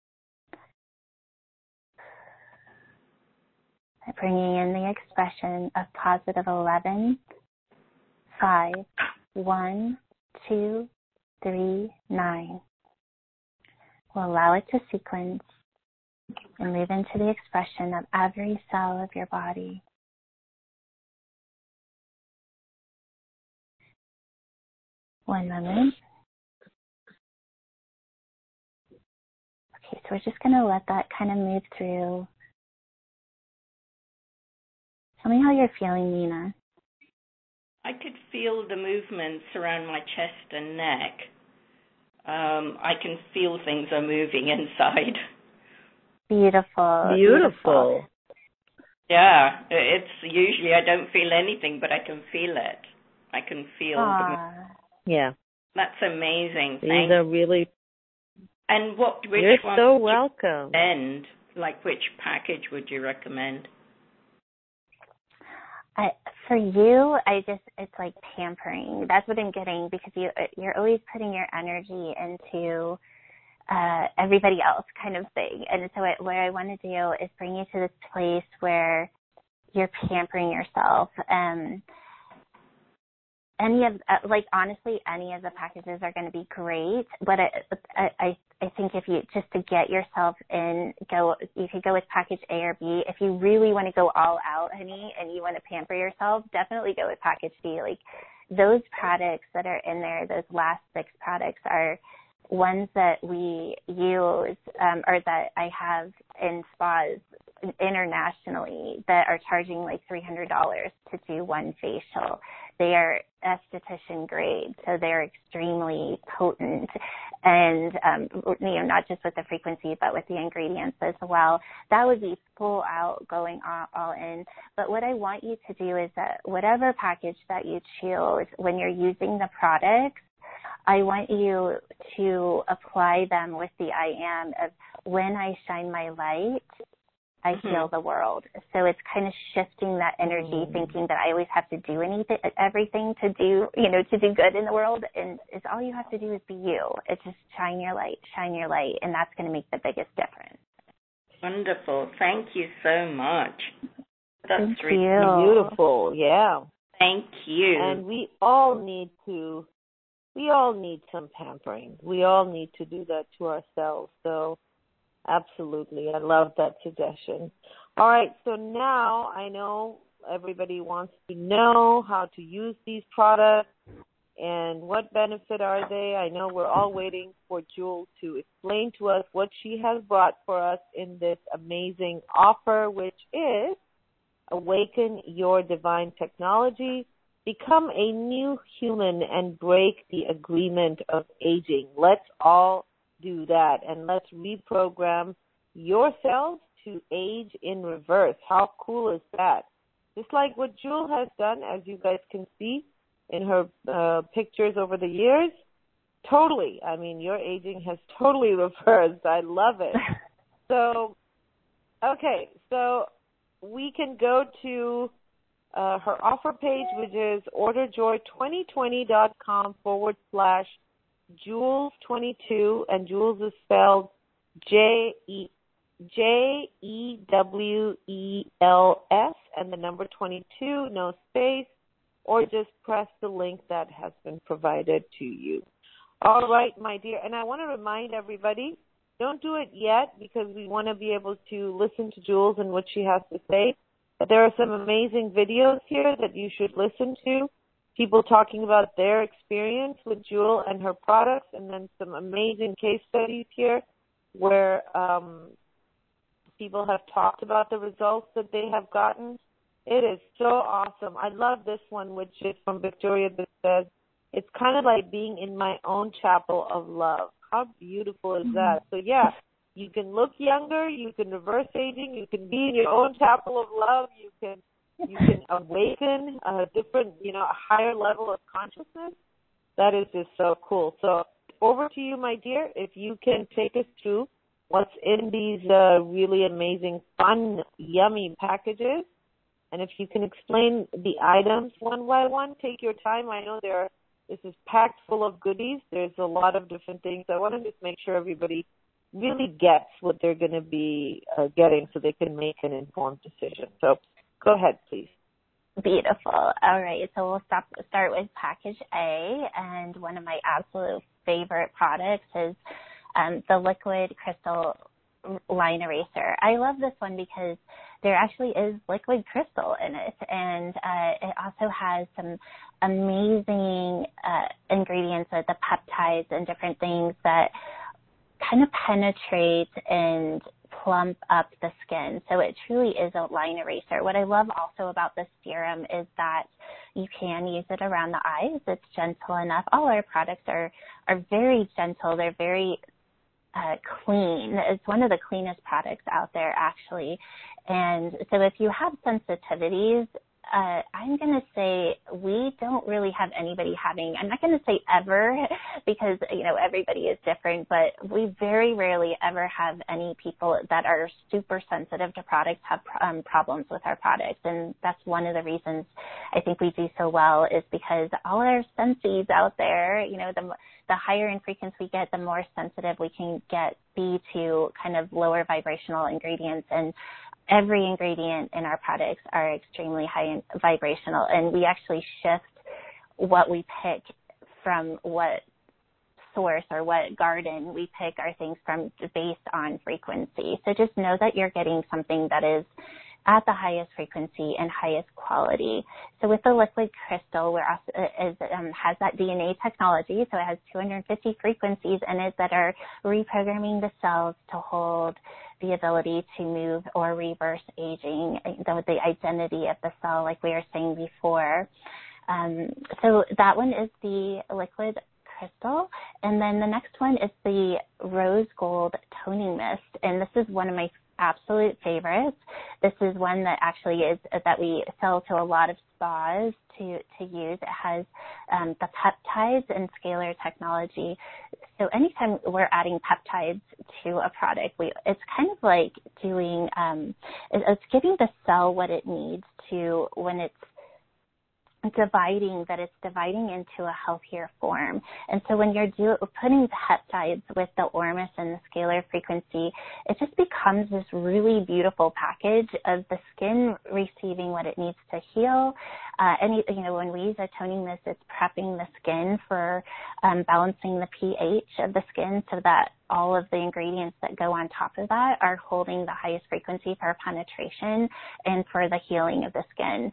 Bringing in the expression of positive eleven, five, one, two, three, nine. We'll allow it to sequence and move into the expression of every cell of your body. One moment. Okay, so we're just going to let that kind of move through. Tell me how you're feeling, Nina. I could feel the movements around my chest and neck. Um, I can feel things are moving inside. Beautiful. Beautiful. Beautiful. Yeah, it's usually I don't feel anything, but I can feel it. I can feel Aww. the Yeah. That's amazing. These Thank are really. And what? Which You're one so would you welcome. recommend? Like, which package would you recommend? I, for you, I just, it's like pampering. That's what I'm getting because you, you're always putting your energy into uh, everybody else kind of thing. And so it, what I want to do is bring you to this place where you're pampering yourself. Um, any of, uh, like, honestly, any of the packages are going to be great. But I, I, I think if you, just to get yourself in, go, you could go with package A or B. If you really want to go all out, honey, and you want to pamper yourself, definitely go with package B. Like, those products that are in there, those last six products are ones that we use, um, or that I have in spas internationally that are charging like three hundred dollars to do one facial. They are esthetician grade, so they're extremely potent, and um, you know, not just with the frequency, but with the ingredients as well. That would be full out going all, all in. But what I want you to do is that whatever package that you choose, when you're using the products, I want you to apply them with the I am of when I shine my light, I mm-hmm. heal the world. So it's kind of shifting that energy, mm-hmm. thinking that I always have to do anything, everything to do, you know, to do good in the world. And it's all you have to do is be you. It's just shine your light, shine your light, and that's going to make the biggest difference. Wonderful. Thank you so much. That's Thank really you. Beautiful. Yeah. Thank you. And we all need to, we all need some pampering. We all need to do that to ourselves. So absolutely. I love that suggestion. All right. So now I know everybody wants to know how to use these products and what benefit are they. I know we're all waiting for Jewel to explain to us what she has brought for us in this amazing offer, which is Awaken Your Divine Technology. Become a new human and break the agreement of aging. Let's all do that, and let's reprogram yourselves to age in reverse. How cool is that? Just like what Jewel has done, as you guys can see in her uh, pictures over the years. Totally. I mean, your aging has totally reversed. I love it. So, okay, so we can go to uh, her offer page, which is orderjoy2020.com forward slash Jewels twenty-two, and Jewels is spelled J E J E W E L S and the number twenty-two, no space, or just press the link that has been provided to you. All right, my dear, and I want to remind everybody, don't do it yet because we want to be able to listen to Jewels and what she has to say. But there are some amazing videos here that you should listen to. People talking about their experience with Jewel and her products, and then some amazing case studies here where um, people have talked about the results that they have gotten. It is so awesome. I love this one, which is from Victoria, that says, it's kind of like being in my own chapel of love. How beautiful is that? So, yeah, you can look younger, you can reverse aging, you can be in your own chapel of love, you can You can awaken a different, you know, a higher level of consciousness. That is just so cool. So over to you, my dear, if you can take us through what's in these uh, really amazing, fun, yummy packages. And if you can explain the items one by one, take your time. I know there are, this is packed full of goodies. There's a lot of different things. I want to just make sure everybody really gets what they're going to be uh, getting so they can make an informed decision. So go ahead, please. Beautiful. All right, so we'll stop, start with package A, and one of my absolute favorite products is um, the liquid crystal line eraser. I love this one because there actually is liquid crystal in it, and uh, it also has some amazing uh, ingredients, like the peptides and different things that kind of penetrate and plump up the skin. So it truly is a line eraser. What I love also about this serum is that you can use it around the eyes. It's gentle enough. All our products are, are very gentle. They're very uh, clean. It's one of the cleanest products out there, actually. And so if you have sensitivities, Uh, I'm going to say we don't really have anybody having, I'm not going to say ever because, you know, everybody is different, but we very rarely ever have any people that are super sensitive to products have um, problems with our products. And that's one of the reasons I think we do so well is because all our senses out there, you know, the, the higher in frequency we get, the more sensitive we can get be to kind of lower vibrational ingredients. And every ingredient in our products are extremely high in vibrational, and we actually shift what we pick from what source or what garden we pick our things from based on frequency. So just know that you're getting something that is at the highest frequency and highest quality. So with the liquid crystal, we're also, is, um, has that D N A technology, so it has two hundred fifty frequencies in it that are reprogramming the cells to hold the ability to move or reverse aging, the, the identity of the cell, like we were saying before. Um, so that one is the liquid crystal. And then the next one is the rose gold toning mist. And this is one of my absolute favorites. This is one that actually is that we sell to a lot of spas to, to use. It has um, the peptides and scalar technology. So anytime we're adding peptides to a product, we it's kind of like doing, um, it's giving the cell what it needs to when it's dividing, that it's dividing into a healthier form. And so when you're do, putting peptides with the Ormus and the scalar frequency, it just becomes this really beautiful package of the skin receiving what it needs to heal. Uh, and, you know, when we use a toning mist, it's prepping the skin for um, balancing the pH of the skin so that all of the ingredients that go on top of that are holding the highest frequency for penetration and for the healing of the skin.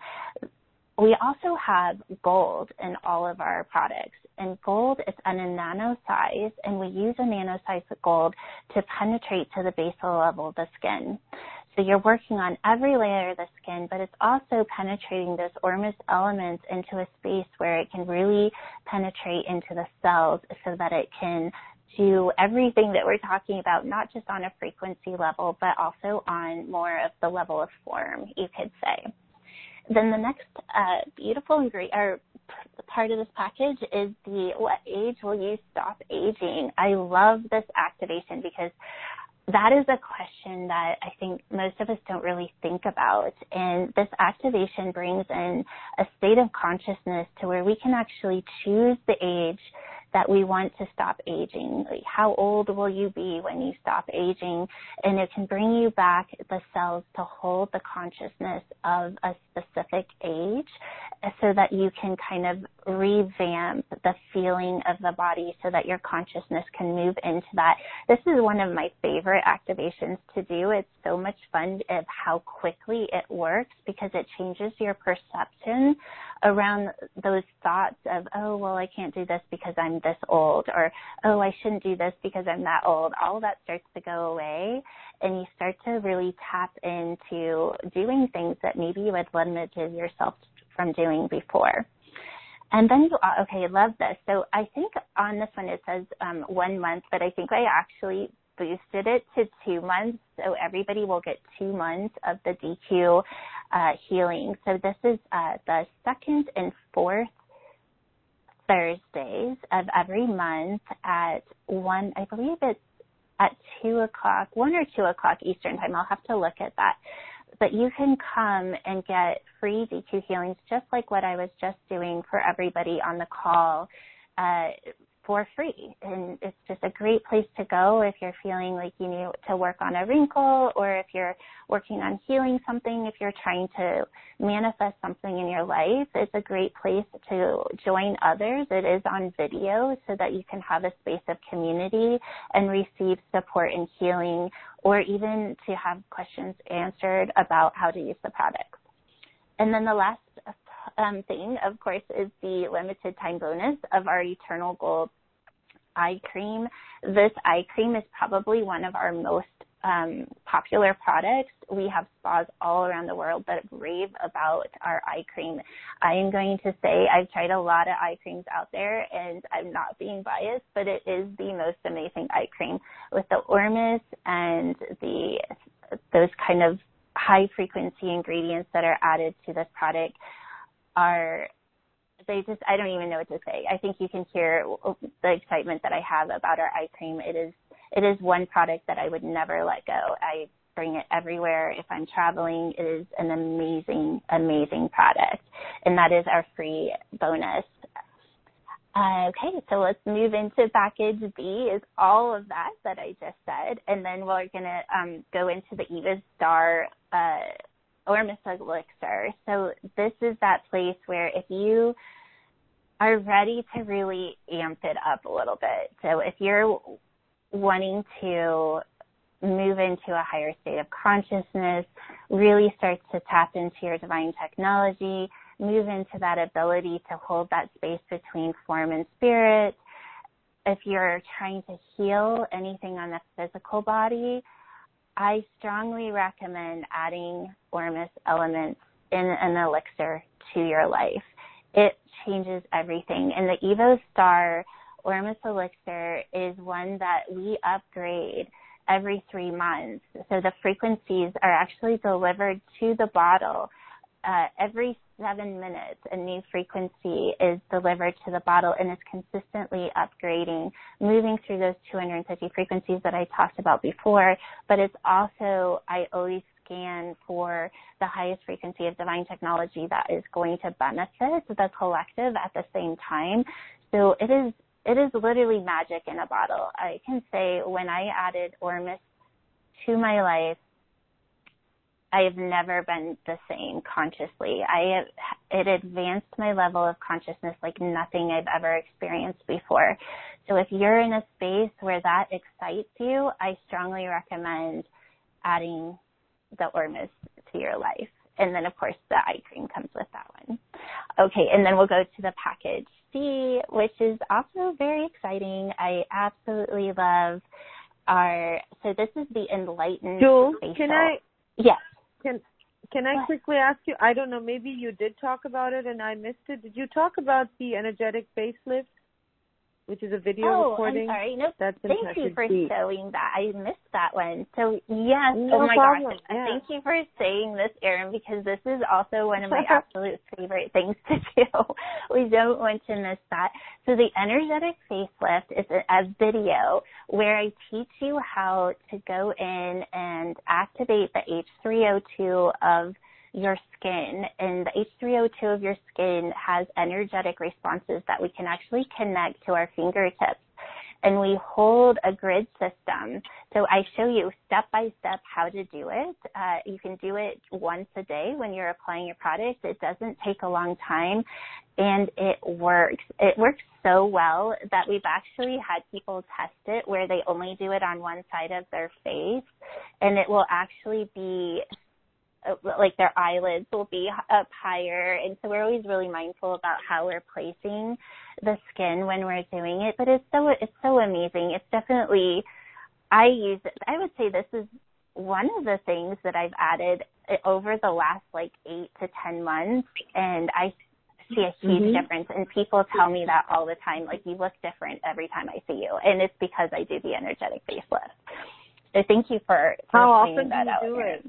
We also have gold in all of our products, and gold is in a nano size, and we use a nano size of gold to penetrate to the basal level of the skin. So you're working on every layer of the skin, but it's also penetrating those Ormus elements into a space where it can really penetrate into the cells so that it can do everything that we're talking about, not just on a frequency level, but also on more of the level of form, you could say. Then the next uh, beautiful ingredient or part of this package is the what age will you stop aging? I love this activation because that is a question that I think most of us don't really think about. And this activation brings in a state of consciousness to where we can actually choose the age that we want to stop aging. Like, how old will you be when you stop aging? And it can bring you back the cells to hold the consciousness of a specific age so that you can kind of revamp the feeling of the body so that your consciousness can move into that. This is one of my favorite activations to do. It's so much fun of how quickly it works because it changes your perception around those thoughts of, oh, well, I can't do this because I'm this old, or, oh, I shouldn't do this because I'm that old. All of that starts to go away, and you start to really tap into doing things that maybe you had limited yourself from doing before. And then you, okay, love this. So I think on this one it says um, one month, but I think I actually boosted it to two months. So everybody will get two months of the D Q uh, healing. So this is uh, the second and fourth Thursdays of every month at one, I believe it's at two o'clock, one or two o'clock Eastern time. I'll have to look at that. But you can come and get free D Q healings, just like what I was just doing for everybody on the call, uh, for free. And it's just a great place to go if you're feeling like you need to work on a wrinkle, or if you're working on healing something, if you're trying to manifest something in your life. It's a great place to join others. It is on video so that you can have a space of community and receive support and healing, or even to have questions answered about how to use the products. And then the last Um, thing, of course, is the limited time bonus of our Eternal Gold eye cream. This eye cream is probably one of our most um, popular products. We have spas all around the world that rave about our eye cream. I am going to say I've tried a lot of eye creams out there, and I'm not being biased, but it is the most amazing eye cream with the Ormus and the those kind of high frequency ingredients that are added to this product. Are they just, I don't even know what to say. I think you can hear the excitement that I have about our eye cream. It is, it is one product that I would never let go. I bring it everywhere. If I'm traveling, it is an amazing, amazing product. And that is our free bonus. Uh, okay, so let's move into package B, is all of that that I just said. And then we're going to um, go into the Eva Star uh Ormus Elixir. So this is that place where if you are ready to really amp it up a little bit, so if you're wanting to move into a higher state of consciousness, really start to tap into your divine technology, move into that ability to hold that space between form and spirit, if you're trying to heal anything on the physical body, I strongly recommend adding Ormus elements in an elixir to your life. It changes everything. And the Evo Star Ormus Elixir is one that we upgrade every three months. So the frequencies are actually delivered to the bottle. Uh, every seven minutes, a new frequency is delivered to the bottle and is consistently upgrading, moving through those two hundred fifty frequencies that I talked about before. But it's also, I always scan for the highest frequency of divine technology that is going to benefit the collective at the same time. So it is It is literally magic in a bottle. I can say when I added Ormus to my life, I have never been the same consciously. I have, it advanced my level of consciousness like nothing I've ever experienced before. So if you're in a space where that excites you, I strongly recommend adding the Ormus to your life. And then, of course, the eye cream comes with that one. Okay, and then we'll go to the package C, which is also very exciting. I absolutely love our, so this is the Enlightened Jules, Facial. can I? Yes. Can Can I quickly ask you? I don't know. Maybe you did talk about it and I missed it. Did you talk about the energetic facelift, which is a video oh, recording? I'm sorry. No, That's thank you for deep. showing that. I missed that one. So yes. No oh my problem. gosh. Yeah. Thank you for saying this, Erin, because this is also one of my absolute favorite things to do. We don't want to miss that. So the energetic facelift is a, a video where I teach you how to go in and activate the H three O two of your skin, and the H three O two of your skin has energetic responses that we can actually connect to our fingertips. And we hold a grid system. So I show you step by step how to do it. Uh, you can do it once a day when you're applying your product. It doesn't take a long time, and it works. It works so well that we've actually had people test it where they only do it on one side of their face, and it will actually be like their eyelids will be up higher. And so we're always really mindful about how we're placing the skin when we're doing it. But it's so, it's so amazing. It's definitely, I use it. I would say this is one of the things that I've added over the last like eight to ten months. And I see a huge mm-hmm. difference. And people tell me that all the time, like you look different every time I see you. And it's because I do the energetic facelift. So thank you for, for how often that do you out do it?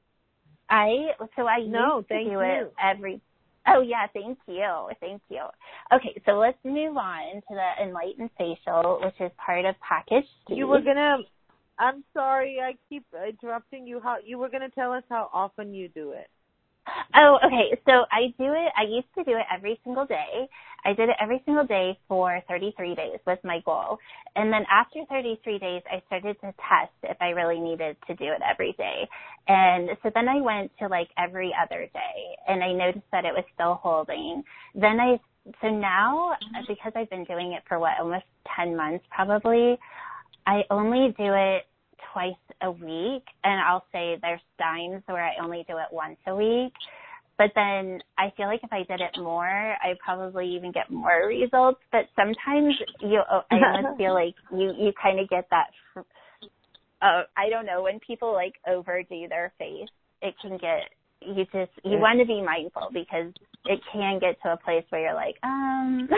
I, so I no, used to thank do you. it every, oh yeah, thank you, thank you. Okay, so let's move on to the Enlightened Facial, which is part of package C. You were gonna, I'm sorry, I keep interrupting you. How you were gonna tell us how often you do it? Oh, okay. So I do it, I used to do it every single day. I did it every single day for thirty-three days was my goal. And then after thirty-three days, I started to test if I really needed to do it every day. And so then I went to like every other day, and I noticed that it was still holding. Then I, so now, because I've been doing it for what, almost ten months probably, I only do it twice a week, and I'll say there's times where I only do it once a week. But then I feel like if I did it more, I probably even get more results. But sometimes you, I almost feel like you, you kind of get that, uh, I don't know, when people like overdo their face, it can get, you just, you want to be mindful because it can get to a place where you're like, um,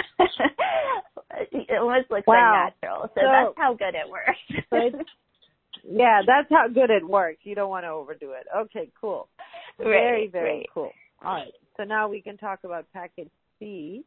it almost looks wow. unnatural. So, so that's how good it works. Yeah, that's how good it works. You don't want to overdo it. Okay, cool. Right, very, very right. cool. All right. So now we can talk about package C.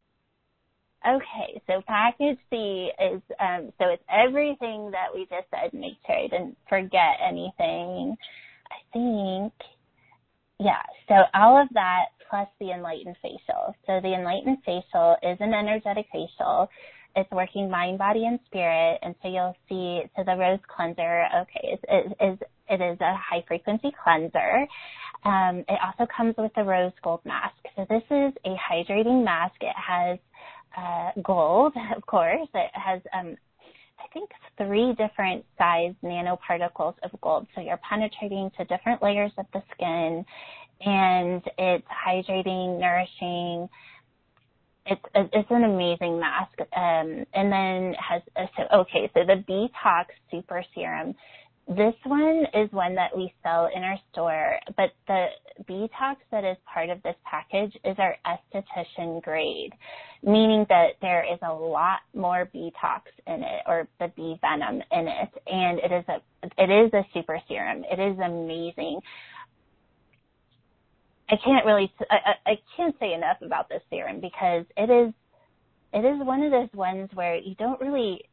Okay, so package C is, um, so it's everything that we just said. Make sure I didn't forget anything. I think, yeah, so all of that plus the Enlightened Facial. So the Enlightened Facial is an energetic facial. It's working mind, body, and spirit. And so you'll see, so the Rose Cleanser, okay, is, is, it is a high-frequency cleanser. Um, it also comes with the Rose Gold Mask. So this is a hydrating mask. It has uh, gold, of course. It has, um, I think, three different size nanoparticles of gold. So you're penetrating to different layers of the skin, and it's hydrating, nourishing. It's it's an amazing mask, um, and then has so okay. So the Detox Super Serum, this one is one that we sell in our store, but the Betox that is part of this package is our esthetician grade, meaning that there is a lot more Betox in it, or the bee venom in it, and it is a it is a super serum. It is amazing. I can't really I, I can't say enough about this serum because it is it is one of those ones where you don't really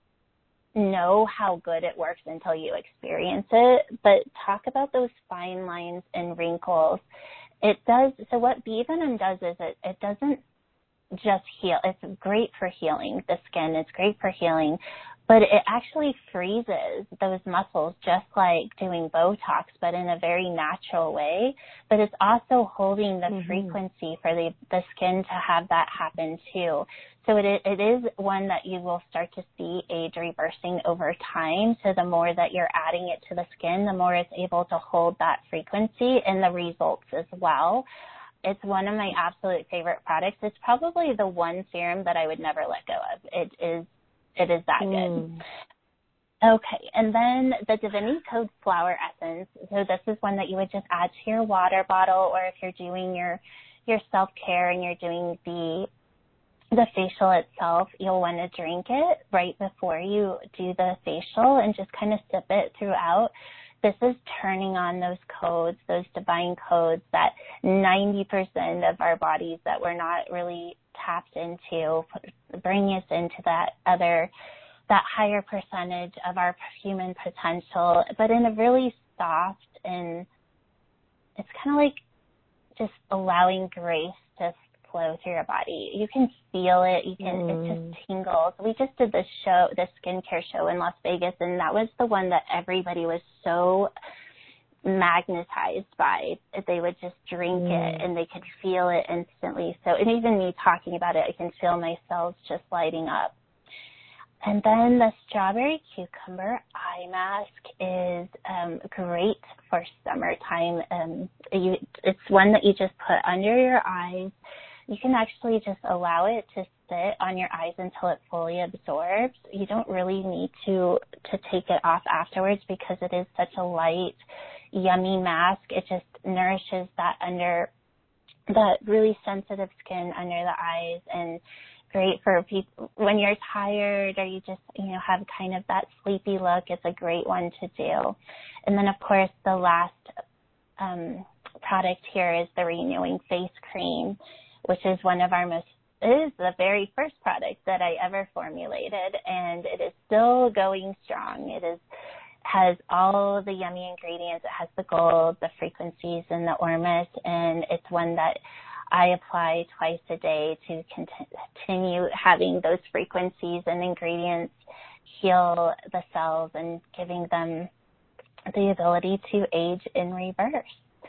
know how good it works until you experience it. But talk about those fine lines and wrinkles. It does. So what bee venom does is it, it doesn't just heal. It's great for healing the skin. It's great for healing, but it actually freezes those muscles just like doing Botox, but in a very natural way. But it's also holding the mm-hmm. frequency for the, the skin to have that happen too. So it, it is one that you will start to see age reversing over time. So the more that you're adding it to the skin, the more it's able to hold that frequency and the results as well. It's one of my absolute favorite products. It's probably the one serum that I would never let go of. It is It is that good. Mm. Okay, and then the Divinity Code Flower Essence. So this is one that you would just add to your water bottle, or if you're doing your your self-care and you're doing the the facial itself, you'll want to drink it right before you do the facial and just kind of sip it throughout. This is turning on those codes, those divine codes that ninety percent of our bodies that we're not really tapped into, bring us into that other, that higher percentage of our human potential, but in a really soft and it's kind of like just allowing grace to flow through your body. You can feel it. You can, mm. it just tingles. We just did this show, this skincare show in Las Vegas, and that was the one that everybody was so magnetized by. They would just drink mm. it and they could feel it instantly. So, and even me talking about it, I can feel my cells just lighting up. And then the Strawberry Cucumber Eye Mask is um, great for summertime. Um, you, it's one that you just put under your eyes. You can actually just allow it to sit on your eyes until it fully absorbs. You don't really need to to take it off afterwards because it is such a light, yummy mask. It just nourishes that under, that really sensitive skin under the eyes, and great for people when you're tired or you just, you know, have kind of that sleepy look. It's a great one to do. And then, of course, the last um, product here is the Renewing Face Cream, which is one of our most, it is the very first product that I ever formulated, and it is still going strong. It is has all the yummy ingredients. It has the gold, the frequencies, and the ormus, and it's one that I apply twice a day to continue having those frequencies and ingredients heal the cells and giving them the ability to age in reverse.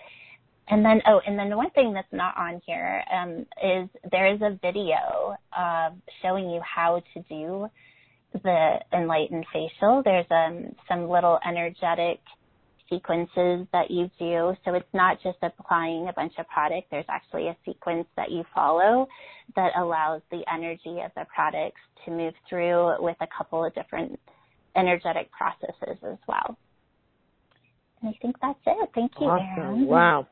And then, oh, and then the one thing that's not on here um, is there is a video uh, showing you how to do the Enlightened Facial. There's um, some little energetic sequences that you do. So it's not just applying a bunch of product. There's actually a sequence that you follow that allows the energy of the products to move through with a couple of different energetic processes as well. And I think that's it. Thank you, awesome. Erin. Wow.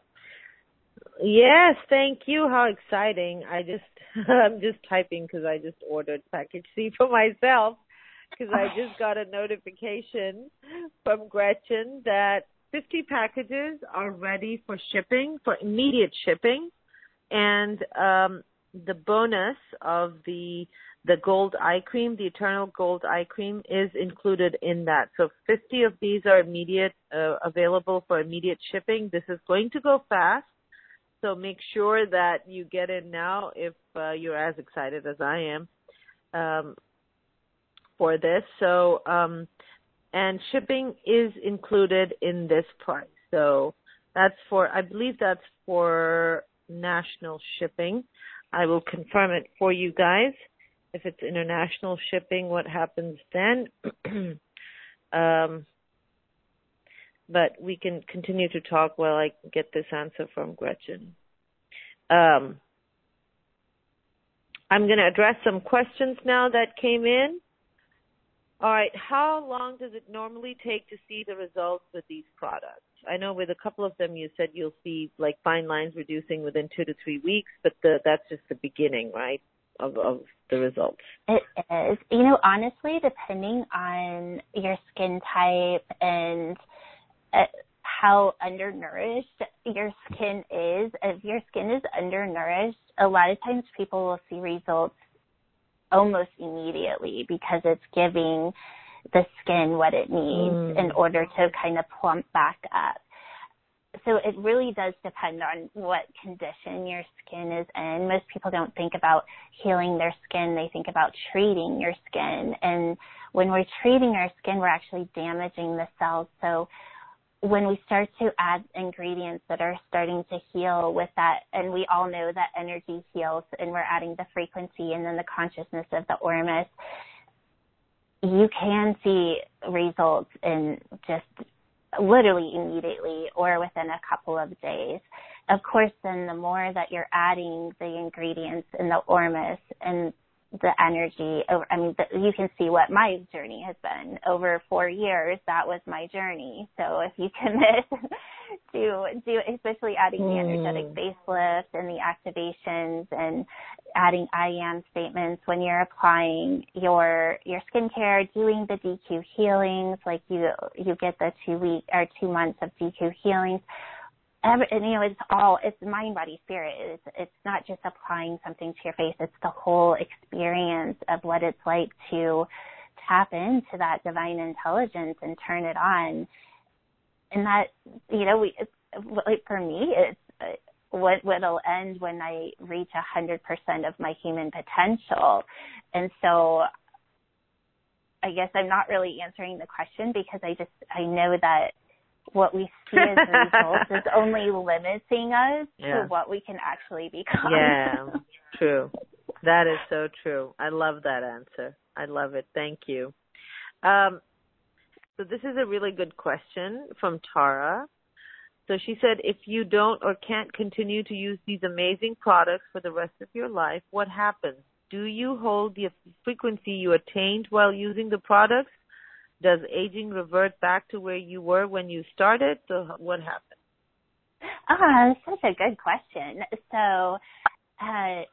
Yes, thank you. How exciting. I just, I'm just typing because I just ordered package C for myself, because I just got a notification from Gretchen that fifty packages are ready for shipping, for immediate shipping. And um, the bonus of the the gold eye cream, the Eternal Gold Eye Cream, is included in that. So fifty of these are immediate, uh, available for immediate shipping. This is going to go fast. So make sure that you get in now if uh, you're as excited as I am. Um, for this. So, um, and shipping is included in this price. So that's for, I believe that's for national shipping. I will confirm it for you guys. If it's international shipping, what happens then? um, but we can continue to talk while I get this answer from Gretchen. Um, I'm going to address some questions now that came in. All right. How long does it normally take to see the results with these products? I know with a couple of them you said you'll see like fine lines reducing within two to three weeks, but the, that's just the beginning, right, of, of the results. It is. You know, honestly, depending on your skin type and uh, how undernourished your skin is, if your skin is undernourished, a lot of times people will see results almost immediately because it's giving the skin what it needs mm. in order to kind of plump back up. So it really does depend on what condition your skin is in. Most people don't think about healing their skin. They think about treating your skin. And when we're treating our skin, we're actually damaging the cells. So when we start to add ingredients that are starting to heal with that, and we all know that energy heals, and we're adding the frequency and then the consciousness of the Ormus, you can see results in just literally immediately or within a couple of days. Of course, then the more that you're adding the ingredients in the Ormus and the energy, over, I mean, the, you can see what my journey has been. Over four years, that was my journey. So if you commit to do, especially adding mm. the energetic facelift and the activations and adding I am statements when you're applying your your skincare, doing the D Q healings, like you you get the two week or two months of D Q healings. Every, and, you know, it's all, it's mind, body, spirit. It's, it's not just applying something to your face. It's the whole experience of what it's like to tap into that divine intelligence and turn it on. And that, you know, we, it's, like for me, it's what what'll end when I reach one hundred percent of my human potential. And so I guess I'm not really answering the question because I just, I know that what we see as results is only limiting us yeah. to what we can actually become. Yeah, true. That is so true. I love that answer. I love it. Thank you. Um, so this is a really good question from Tara. So she said, if you don't or can't continue to use these amazing products for the rest of your life, what happens? Do you hold the frequency you attained while using the products? Does aging revert back to where you were when you started? So what happened? Ah, such a good question. So uh,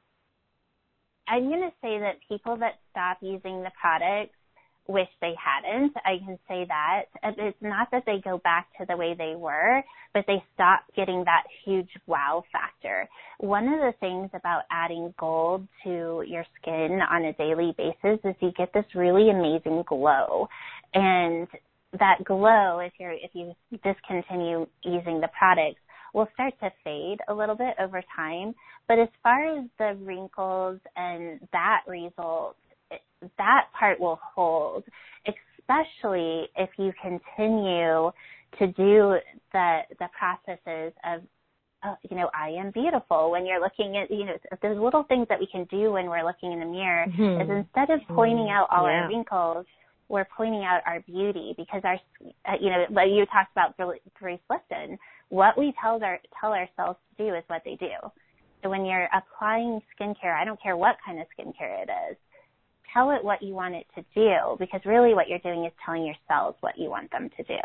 I'm going to say that people that stop using the products wish they hadn't. I can say that. It's not that they go back to the way they were, but they stop getting that huge wow factor. One of the things about adding gold to your skin on a daily basis is you get this really amazing glow. And that glow, if you're if you discontinue using the products, will start to fade a little bit over time. But as far as the wrinkles and that result, that part will hold, especially if you continue to do the the processes of, uh, you know, I am beautiful. When you're looking at, you know, there's little things that we can do when we're looking in the mirror mm-hmm. is instead of pointing out all yeah. our wrinkles, we're pointing out our beauty because our, uh, you know, like you talked about Bruce Lipton, what we tell our tell ourselves to do is what they do. So when you're applying skincare, I don't care what kind of skincare it is, tell it what you want it to do, because really what you're doing is telling your cells what you want them to do.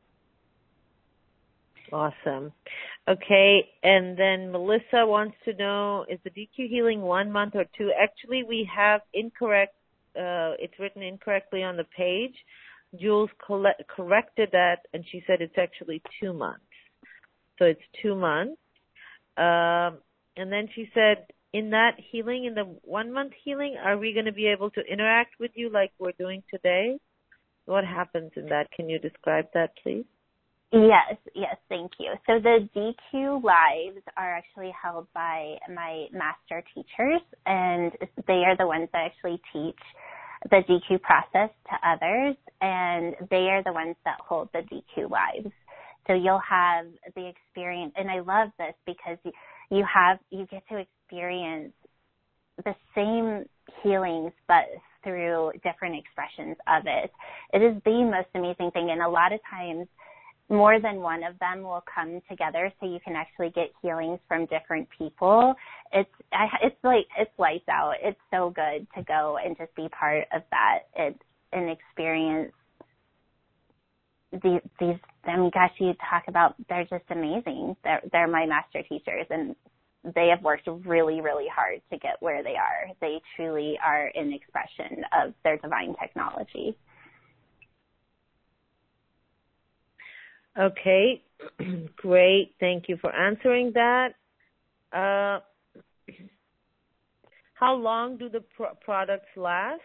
Awesome. Okay, and then Melissa wants to know, is the D Q healing one month or two? Actually, we have incorrect, uh, it's written incorrectly on the page. Jules coll- corrected that, and she said it's actually two months. So it's two months. Um, and then she said, in that healing, in the one-month healing, are we going to be able to interact with you like we're doing today? What happens in that? Can you describe that, please? Yes, yes, thank you. So the D Q lives are actually held by my master teachers, and they are the ones that actually teach the D Q process to others, and they are the ones that hold the D Q lives. So you'll have the experience, and I love this because you have, you get to experience the same healings, but through different expressions of it. It is the most amazing thing, and a lot of times more than one of them will come together, so you can actually get healings from different people. It's I, it's like it's lights out. It's so good to go and just be part of that. It and experience these, these, I mean, gosh, you talk about, they're just amazing. They're, they're my master teachers, and they have worked really, really hard to get where they are. They truly are an expression of their divine technology. Okay, great. Thank you for answering that. Uh, how long do the pro- products last?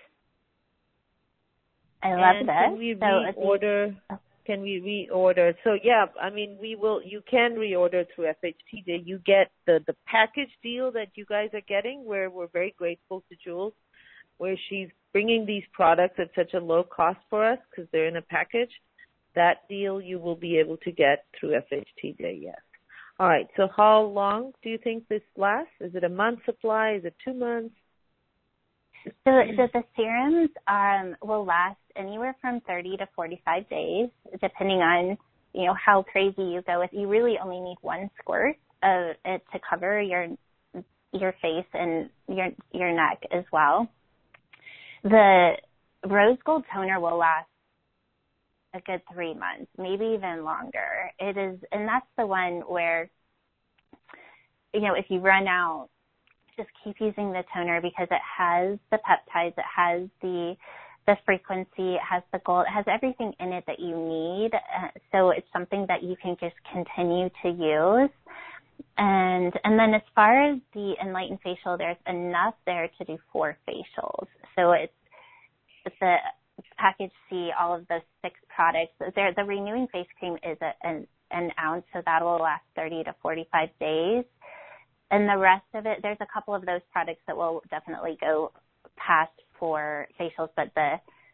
I love and this. Can we so reorder? Can we reorder? So yeah, I mean, we will. You can reorder through F H T J. You get the the package deal that you guys are getting, where we're very grateful to Jules, where she's bringing these products at such a low cost for us because they're in a package. That deal you will be able to get through F H T J. Yes. All right. So how long do you think this lasts? Is it a month supply? Is it two months? So, so the serums um, will last anywhere from thirty to forty-five days, depending on, you know, how crazy you go with. You really only need one squirt of it to cover your your face and your your neck as well. The rose gold toner will last a good three months, maybe even longer. It is, and that's the one where, you know, if you run out, just keep using the toner because it has the peptides, it has the the frequency, it has the gold, it has everything in it that you need. Uh, so it's something that you can just continue to use. And and then as far as the Enlighten Facial, there's enough there to do four facials. So it's, it's the package C, all of those six products. There, the renewing face cream is a, an an ounce, so that will last thirty to forty-five days. And the rest of it, there's a couple of those products that will definitely go past for facials, but the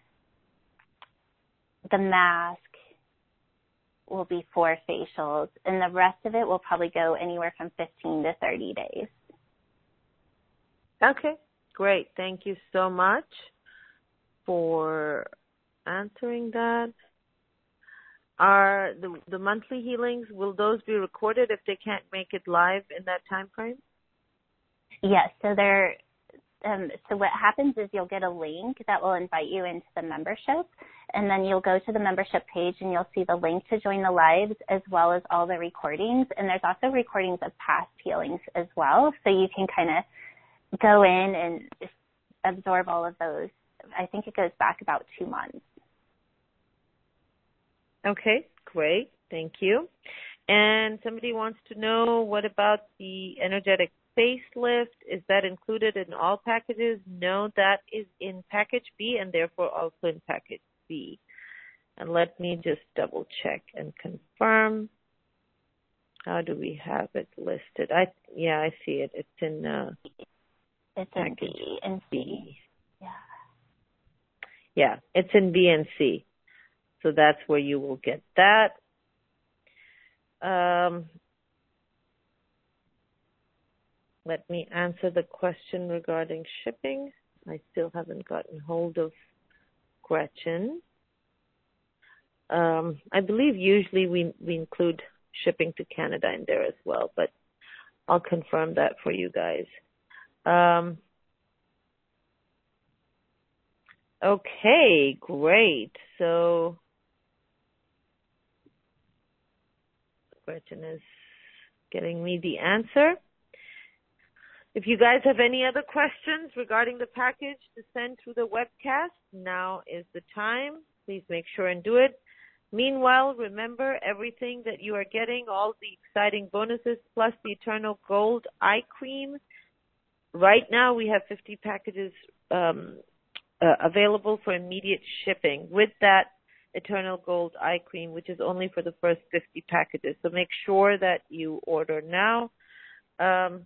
the mask will be four facials, and the rest of it will probably go anywhere from fifteen to thirty days. Okay, great. Thank you so much for answering that. Are the the monthly healings, will those be recorded if they can't make it live in that time frame? Yes. So they're um, so what happens is you'll get a link that will invite you into the membership, and then you'll go to the membership page and you'll see the link to join the lives as well as all the recordings. And there's also recordings of past healings as well, so you can kind of go in and absorb all of those. I think it goes back about two months. Okay, great. Thank you. And somebody wants to know, what about the energetic facelift? Is that included in all packages? No, that is in package B and therefore also in package C. And let me just double check and confirm. How do we have it listed? I yeah, I see it. It's in uh, it's in B and C. B. Yeah. Yeah, it's in B and C. So that's where you will get that. Um, let me answer the question regarding shipping. I still haven't gotten hold of Gretchen. Um, I believe usually we, we include shipping to Canada in there as well, but I'll confirm that for you guys. Um, okay, great. So Gretchen is getting me the answer. If you guys have any other questions regarding the package to send through the webcast, now is the time. Please make sure and do it. Meanwhile, remember everything that you are getting, all the exciting bonuses, plus the Eternal Gold Eye Cream. Right now we have fifty packages um, uh, available for immediate shipping with that Eternal Gold Eye Cream, which is only for the first fifty packages. So make sure that you order now. Um,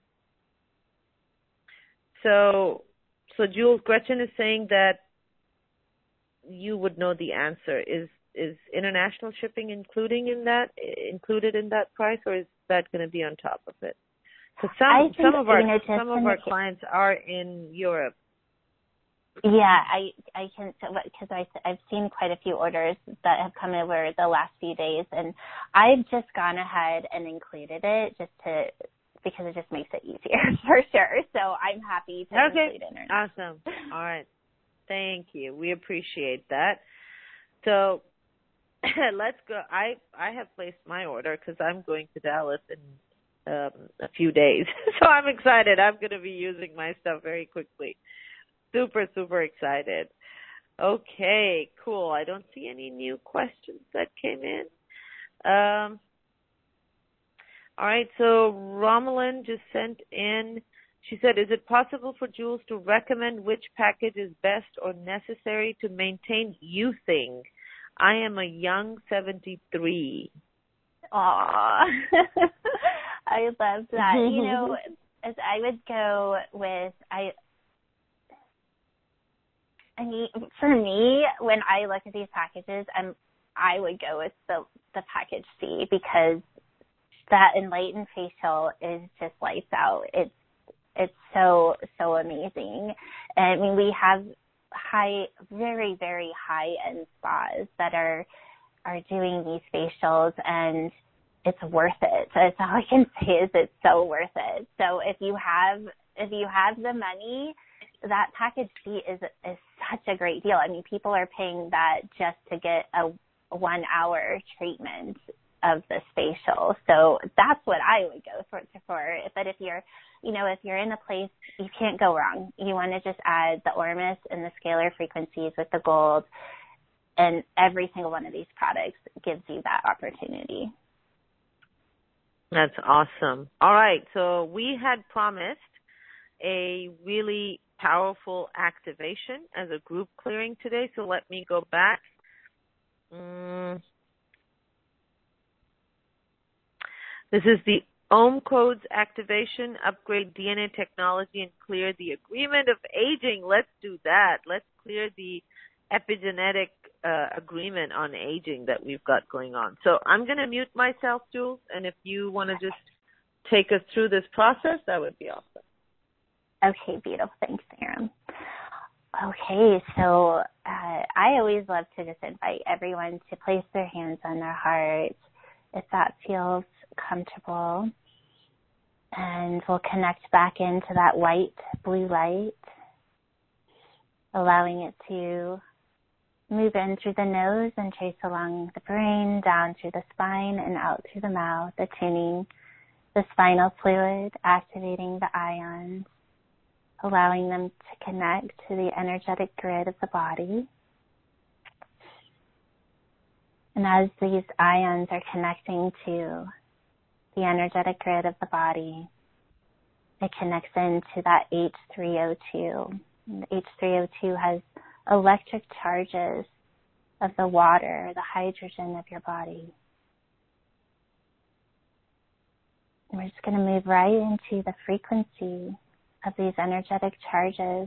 so, so Jules, Gretchen is saying that you would know the answer. Is is international shipping including in that included in that price, or is that going to be on top of it? Because some some of our some of our clients are in Europe. Yeah, I I can, because I I've seen quite a few orders that have come over the last few days, and I've just gone ahead and included it just to because it just makes it easier for sure. So I'm happy to okay. include it. Awesome. All right. Thank you. We appreciate that. So let's go. I, I have placed my order because I'm going to Dallas in um, a few days. So I'm excited. I'm going to be using my stuff very quickly. Super, super excited. Okay, cool. I don't see any new questions that came in. Um, all right, so Romulan just sent in, she said, is it possible for Jules to recommend which package is best or necessary to maintain youthing? I am a young seventy-three. Aw, I love that. You know, as I would go with, I, I mean, for me, when I look at these packages, I'm, I would go with the, the package C, because that Enlightened facial is just lights out. It's, it's so, so amazing. And I mean, we have high, very, very high-end spas that are, are doing these facials, and it's worth it. So that's all I can say is it's so worth it. So if you have, if you have the money, that package C is, is such a great deal. I mean, people are paying that just to get a one hour treatment of this facial. So that's what I would go for, for. But if you're, you know, if you're in a place, you can't go wrong. You want to just add the Ormus and the scalar frequencies with the gold, and every single one of these products gives you that opportunity. That's awesome. All right. So we had promised a really powerful activation as a group clearing today. So let me go back. Mm. This is the Ohm Codes activation, upgrade D N A technology, and clear the agreement of aging. Let's do that. Let's clear the epigenetic uh, agreement on aging that we've got going on. So I'm going to mute myself, Jules, and if you want to just take us through this process, that would be awesome. Okay, beautiful. Thanks, Sarah. Okay, so uh, I always love to just invite everyone to place their hands on their heart if that feels comfortable. And we'll connect back into that white, blue light, allowing it to move in through the nose and trace along the brain, down through the spine, and out through the mouth, attuning the spinal fluid, activating the ions, allowing them to connect to the energetic grid of the body. And as these ions are connecting to the energetic grid of the body, it connects into that H three O two. And the H three O two has electric charges of the water, the hydrogen of your body. And we're just going to move right into the frequency of these energetic charges,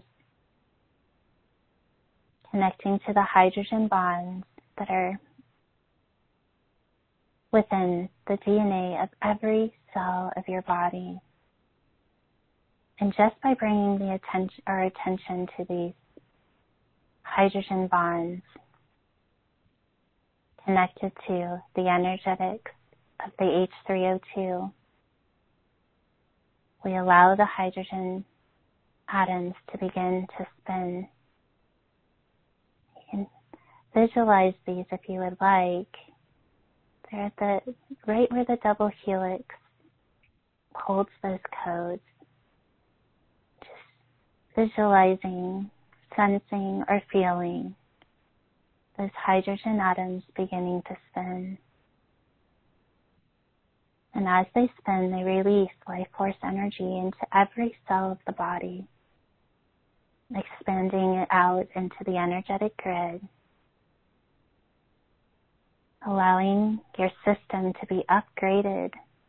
connecting to the hydrogen bonds that are within the D N A of every cell of your body. And just by bringing the attention, our attention to these hydrogen bonds connected to the energetics of the H three O two, we allow the hydrogen atoms to begin to spin. You can visualize these if you would like. They're at the right where the double helix holds those codes. Just visualizing, sensing, or feeling those hydrogen atoms beginning to spin. And as they spin, they release life force energy into every cell of the body, expanding it out into the energetic grid, allowing your system to be upgraded,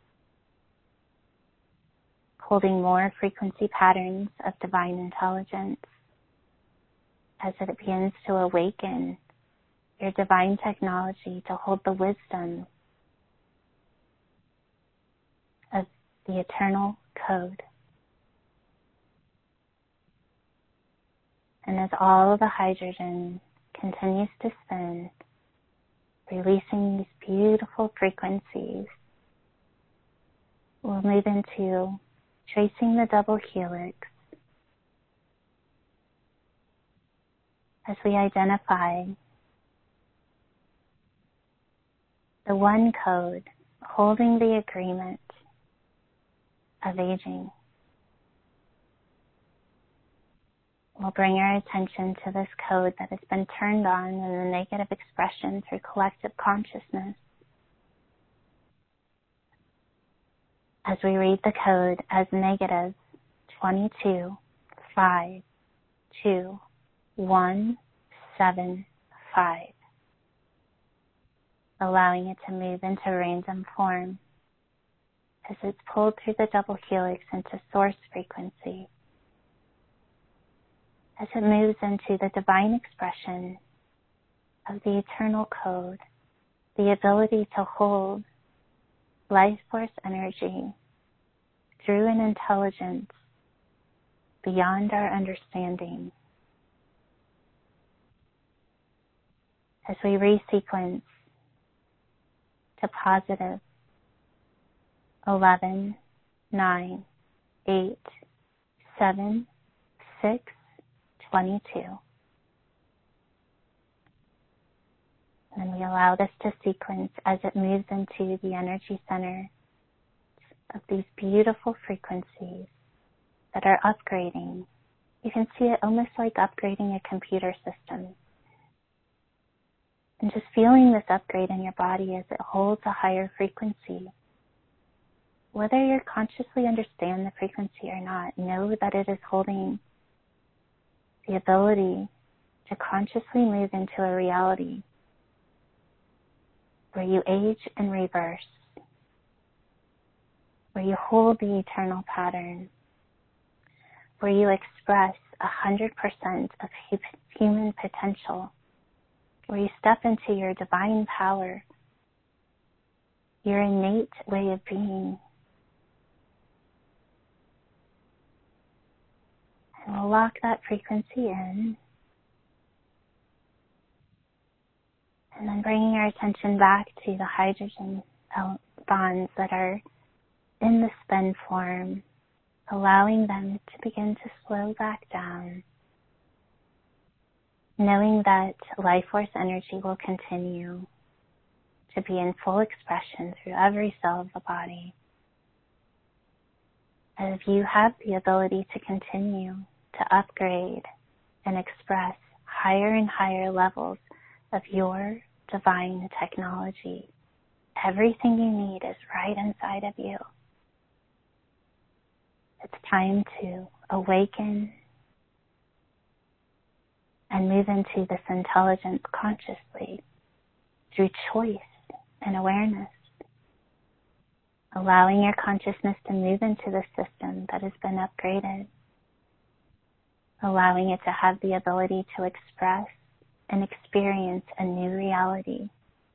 holding more frequency patterns of divine intelligence as it begins to awaken your divine technology to hold the wisdom of the eternal code. And as all of the hydrogen continues to spin, releasing these beautiful frequencies, we'll move into tracing the double helix, as we identify the one code holding the agreement of aging. We'll bring our attention to this code that has been turned on in the negative expression through collective consciousness. As we read the code as negative twenty-two, five, two, one, seven, five, allowing it to move into random form as it's pulled through the double helix into source frequency. As it moves into the divine expression of the eternal code, the ability to hold life force energy through an intelligence beyond our understanding. As we resequence to positive eleven, nine, eight, seven, six, twenty-two. And we allow this to sequence as it moves into the energy center of these beautiful frequencies that are upgrading. You can see it almost like upgrading a computer system. And just feeling this upgrade in your body as it holds a higher frequency. Whether you consciously understand the frequency or not, know that it is holding the ability to consciously move into a reality where you age and reverse, where you hold the eternal pattern, where you express one hundred percent of human potential, where you step into your divine power, your innate way of being. And we'll lock that frequency in. And then bringing our attention back to the hydrogen bonds that are in the spin form, allowing them to begin to slow back down, knowing that life force energy will continue to be in full expression through every cell of the body. As you have the ability to continue to upgrade and express higher and higher levels of your divine technology. Everything you need is right inside of you. It's time to awaken and move into this intelligence consciously through choice and awareness, allowing your consciousness to move into the system that has been upgraded, allowing it to have the ability to express and experience a new reality.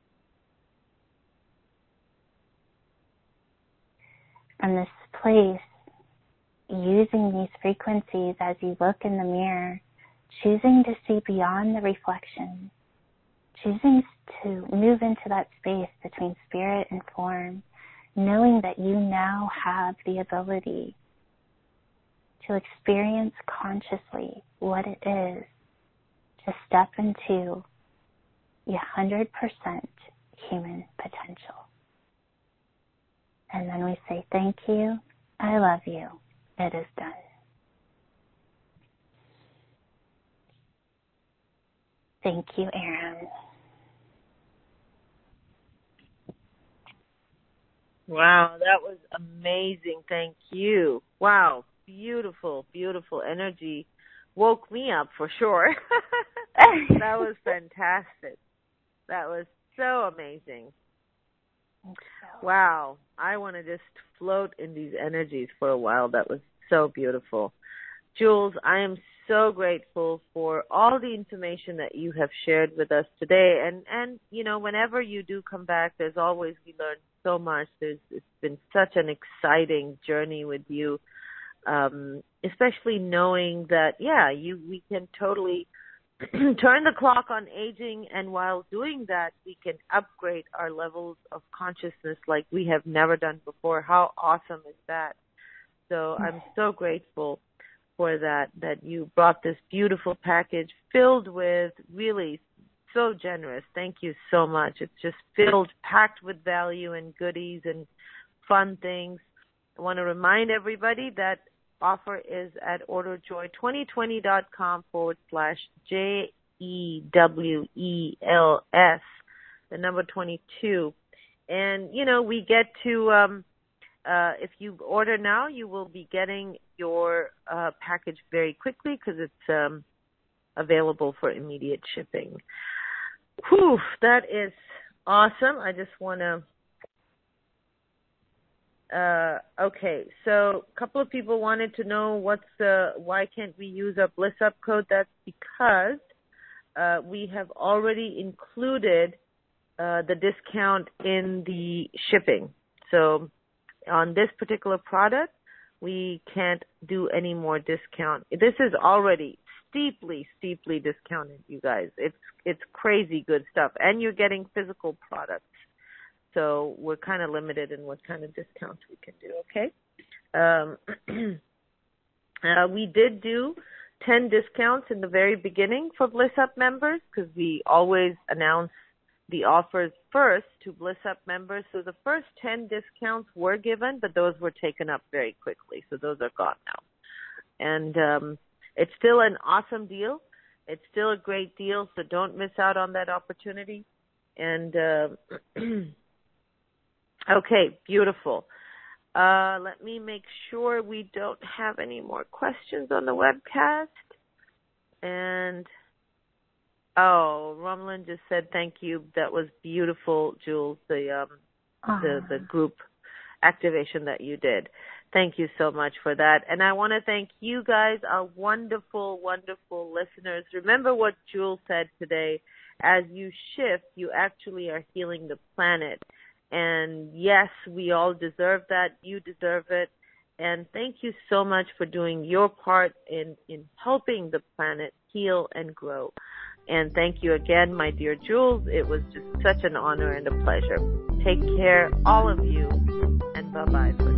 From this place, using these frequencies as you look in the mirror, choosing to see beyond the reflection, choosing to move into that space between spirit and form, knowing that you now have the ability to experience consciously what it is to step into your one hundred percent human potential. And then we say, thank you, I love you, it is done. Thank you, Aaron. Wow, that was amazing. Thank you. Wow, beautiful, beautiful energy. Woke me up for sure. That was fantastic. That was so amazing. Wow, I want to just float in these energies for a while. That was so beautiful. Jules, I am so grateful for all the information that you have shared with us today. And, and you know, whenever you do come back, there's always, we learn so much. There's, it's been such an exciting journey with you, um, especially knowing that, yeah, you we can totally turn the clock on aging, and while doing that, we can upgrade our levels of consciousness like we have never done before. How awesome is that? So I'm so grateful for that, that you brought this beautiful package filled with really so generous. Thank you so much. It's just filled, packed with value and goodies and fun things. I want to remind everybody that offer is at orderjoy2020.com forward slash J E W E L S, the number twenty-two. And, you know, we get to, um, uh, if you order now, you will be getting your uh, package very quickly because it's um, available for immediate shipping. Whew, that is awesome. I just want to, uh, okay, so a couple of people wanted to know what's the, why can't we use our Bliss Up code? That's because uh, we have already included uh, the discount in the shipping. So on this particular product, we can't do any more discount. This is already steeply, steeply discounted, you guys. It's it's crazy good stuff. And you're getting physical products. So we're kind of limited in what kind of discounts we can do, okay? Um, uh, we did do ten discounts in the very beginning for Bliss Up members because we always announce the offers first to Bliss Up members. So the first ten discounts were given, but those were taken up very quickly. So those are gone now. And um, it's still an awesome deal. It's still a great deal, so don't miss out on that opportunity. And uh, okay, beautiful. Uh, let me make sure we don't have any more questions on the webcast. And oh, Rumlin just said thank you. That was beautiful, Jules. The um, the the group activation that you did. Thank you so much for that. And I want to thank you guys, our wonderful, wonderful listeners. Remember what Jules said today. As you shift, you actually are healing the planet. And yes, we all deserve that. You deserve it. And thank you so much for doing your part in, in helping the planet heal and grow. And thank you again, my dear Jules. It was just such an honor and a pleasure. Take care, all of you, and bye-bye.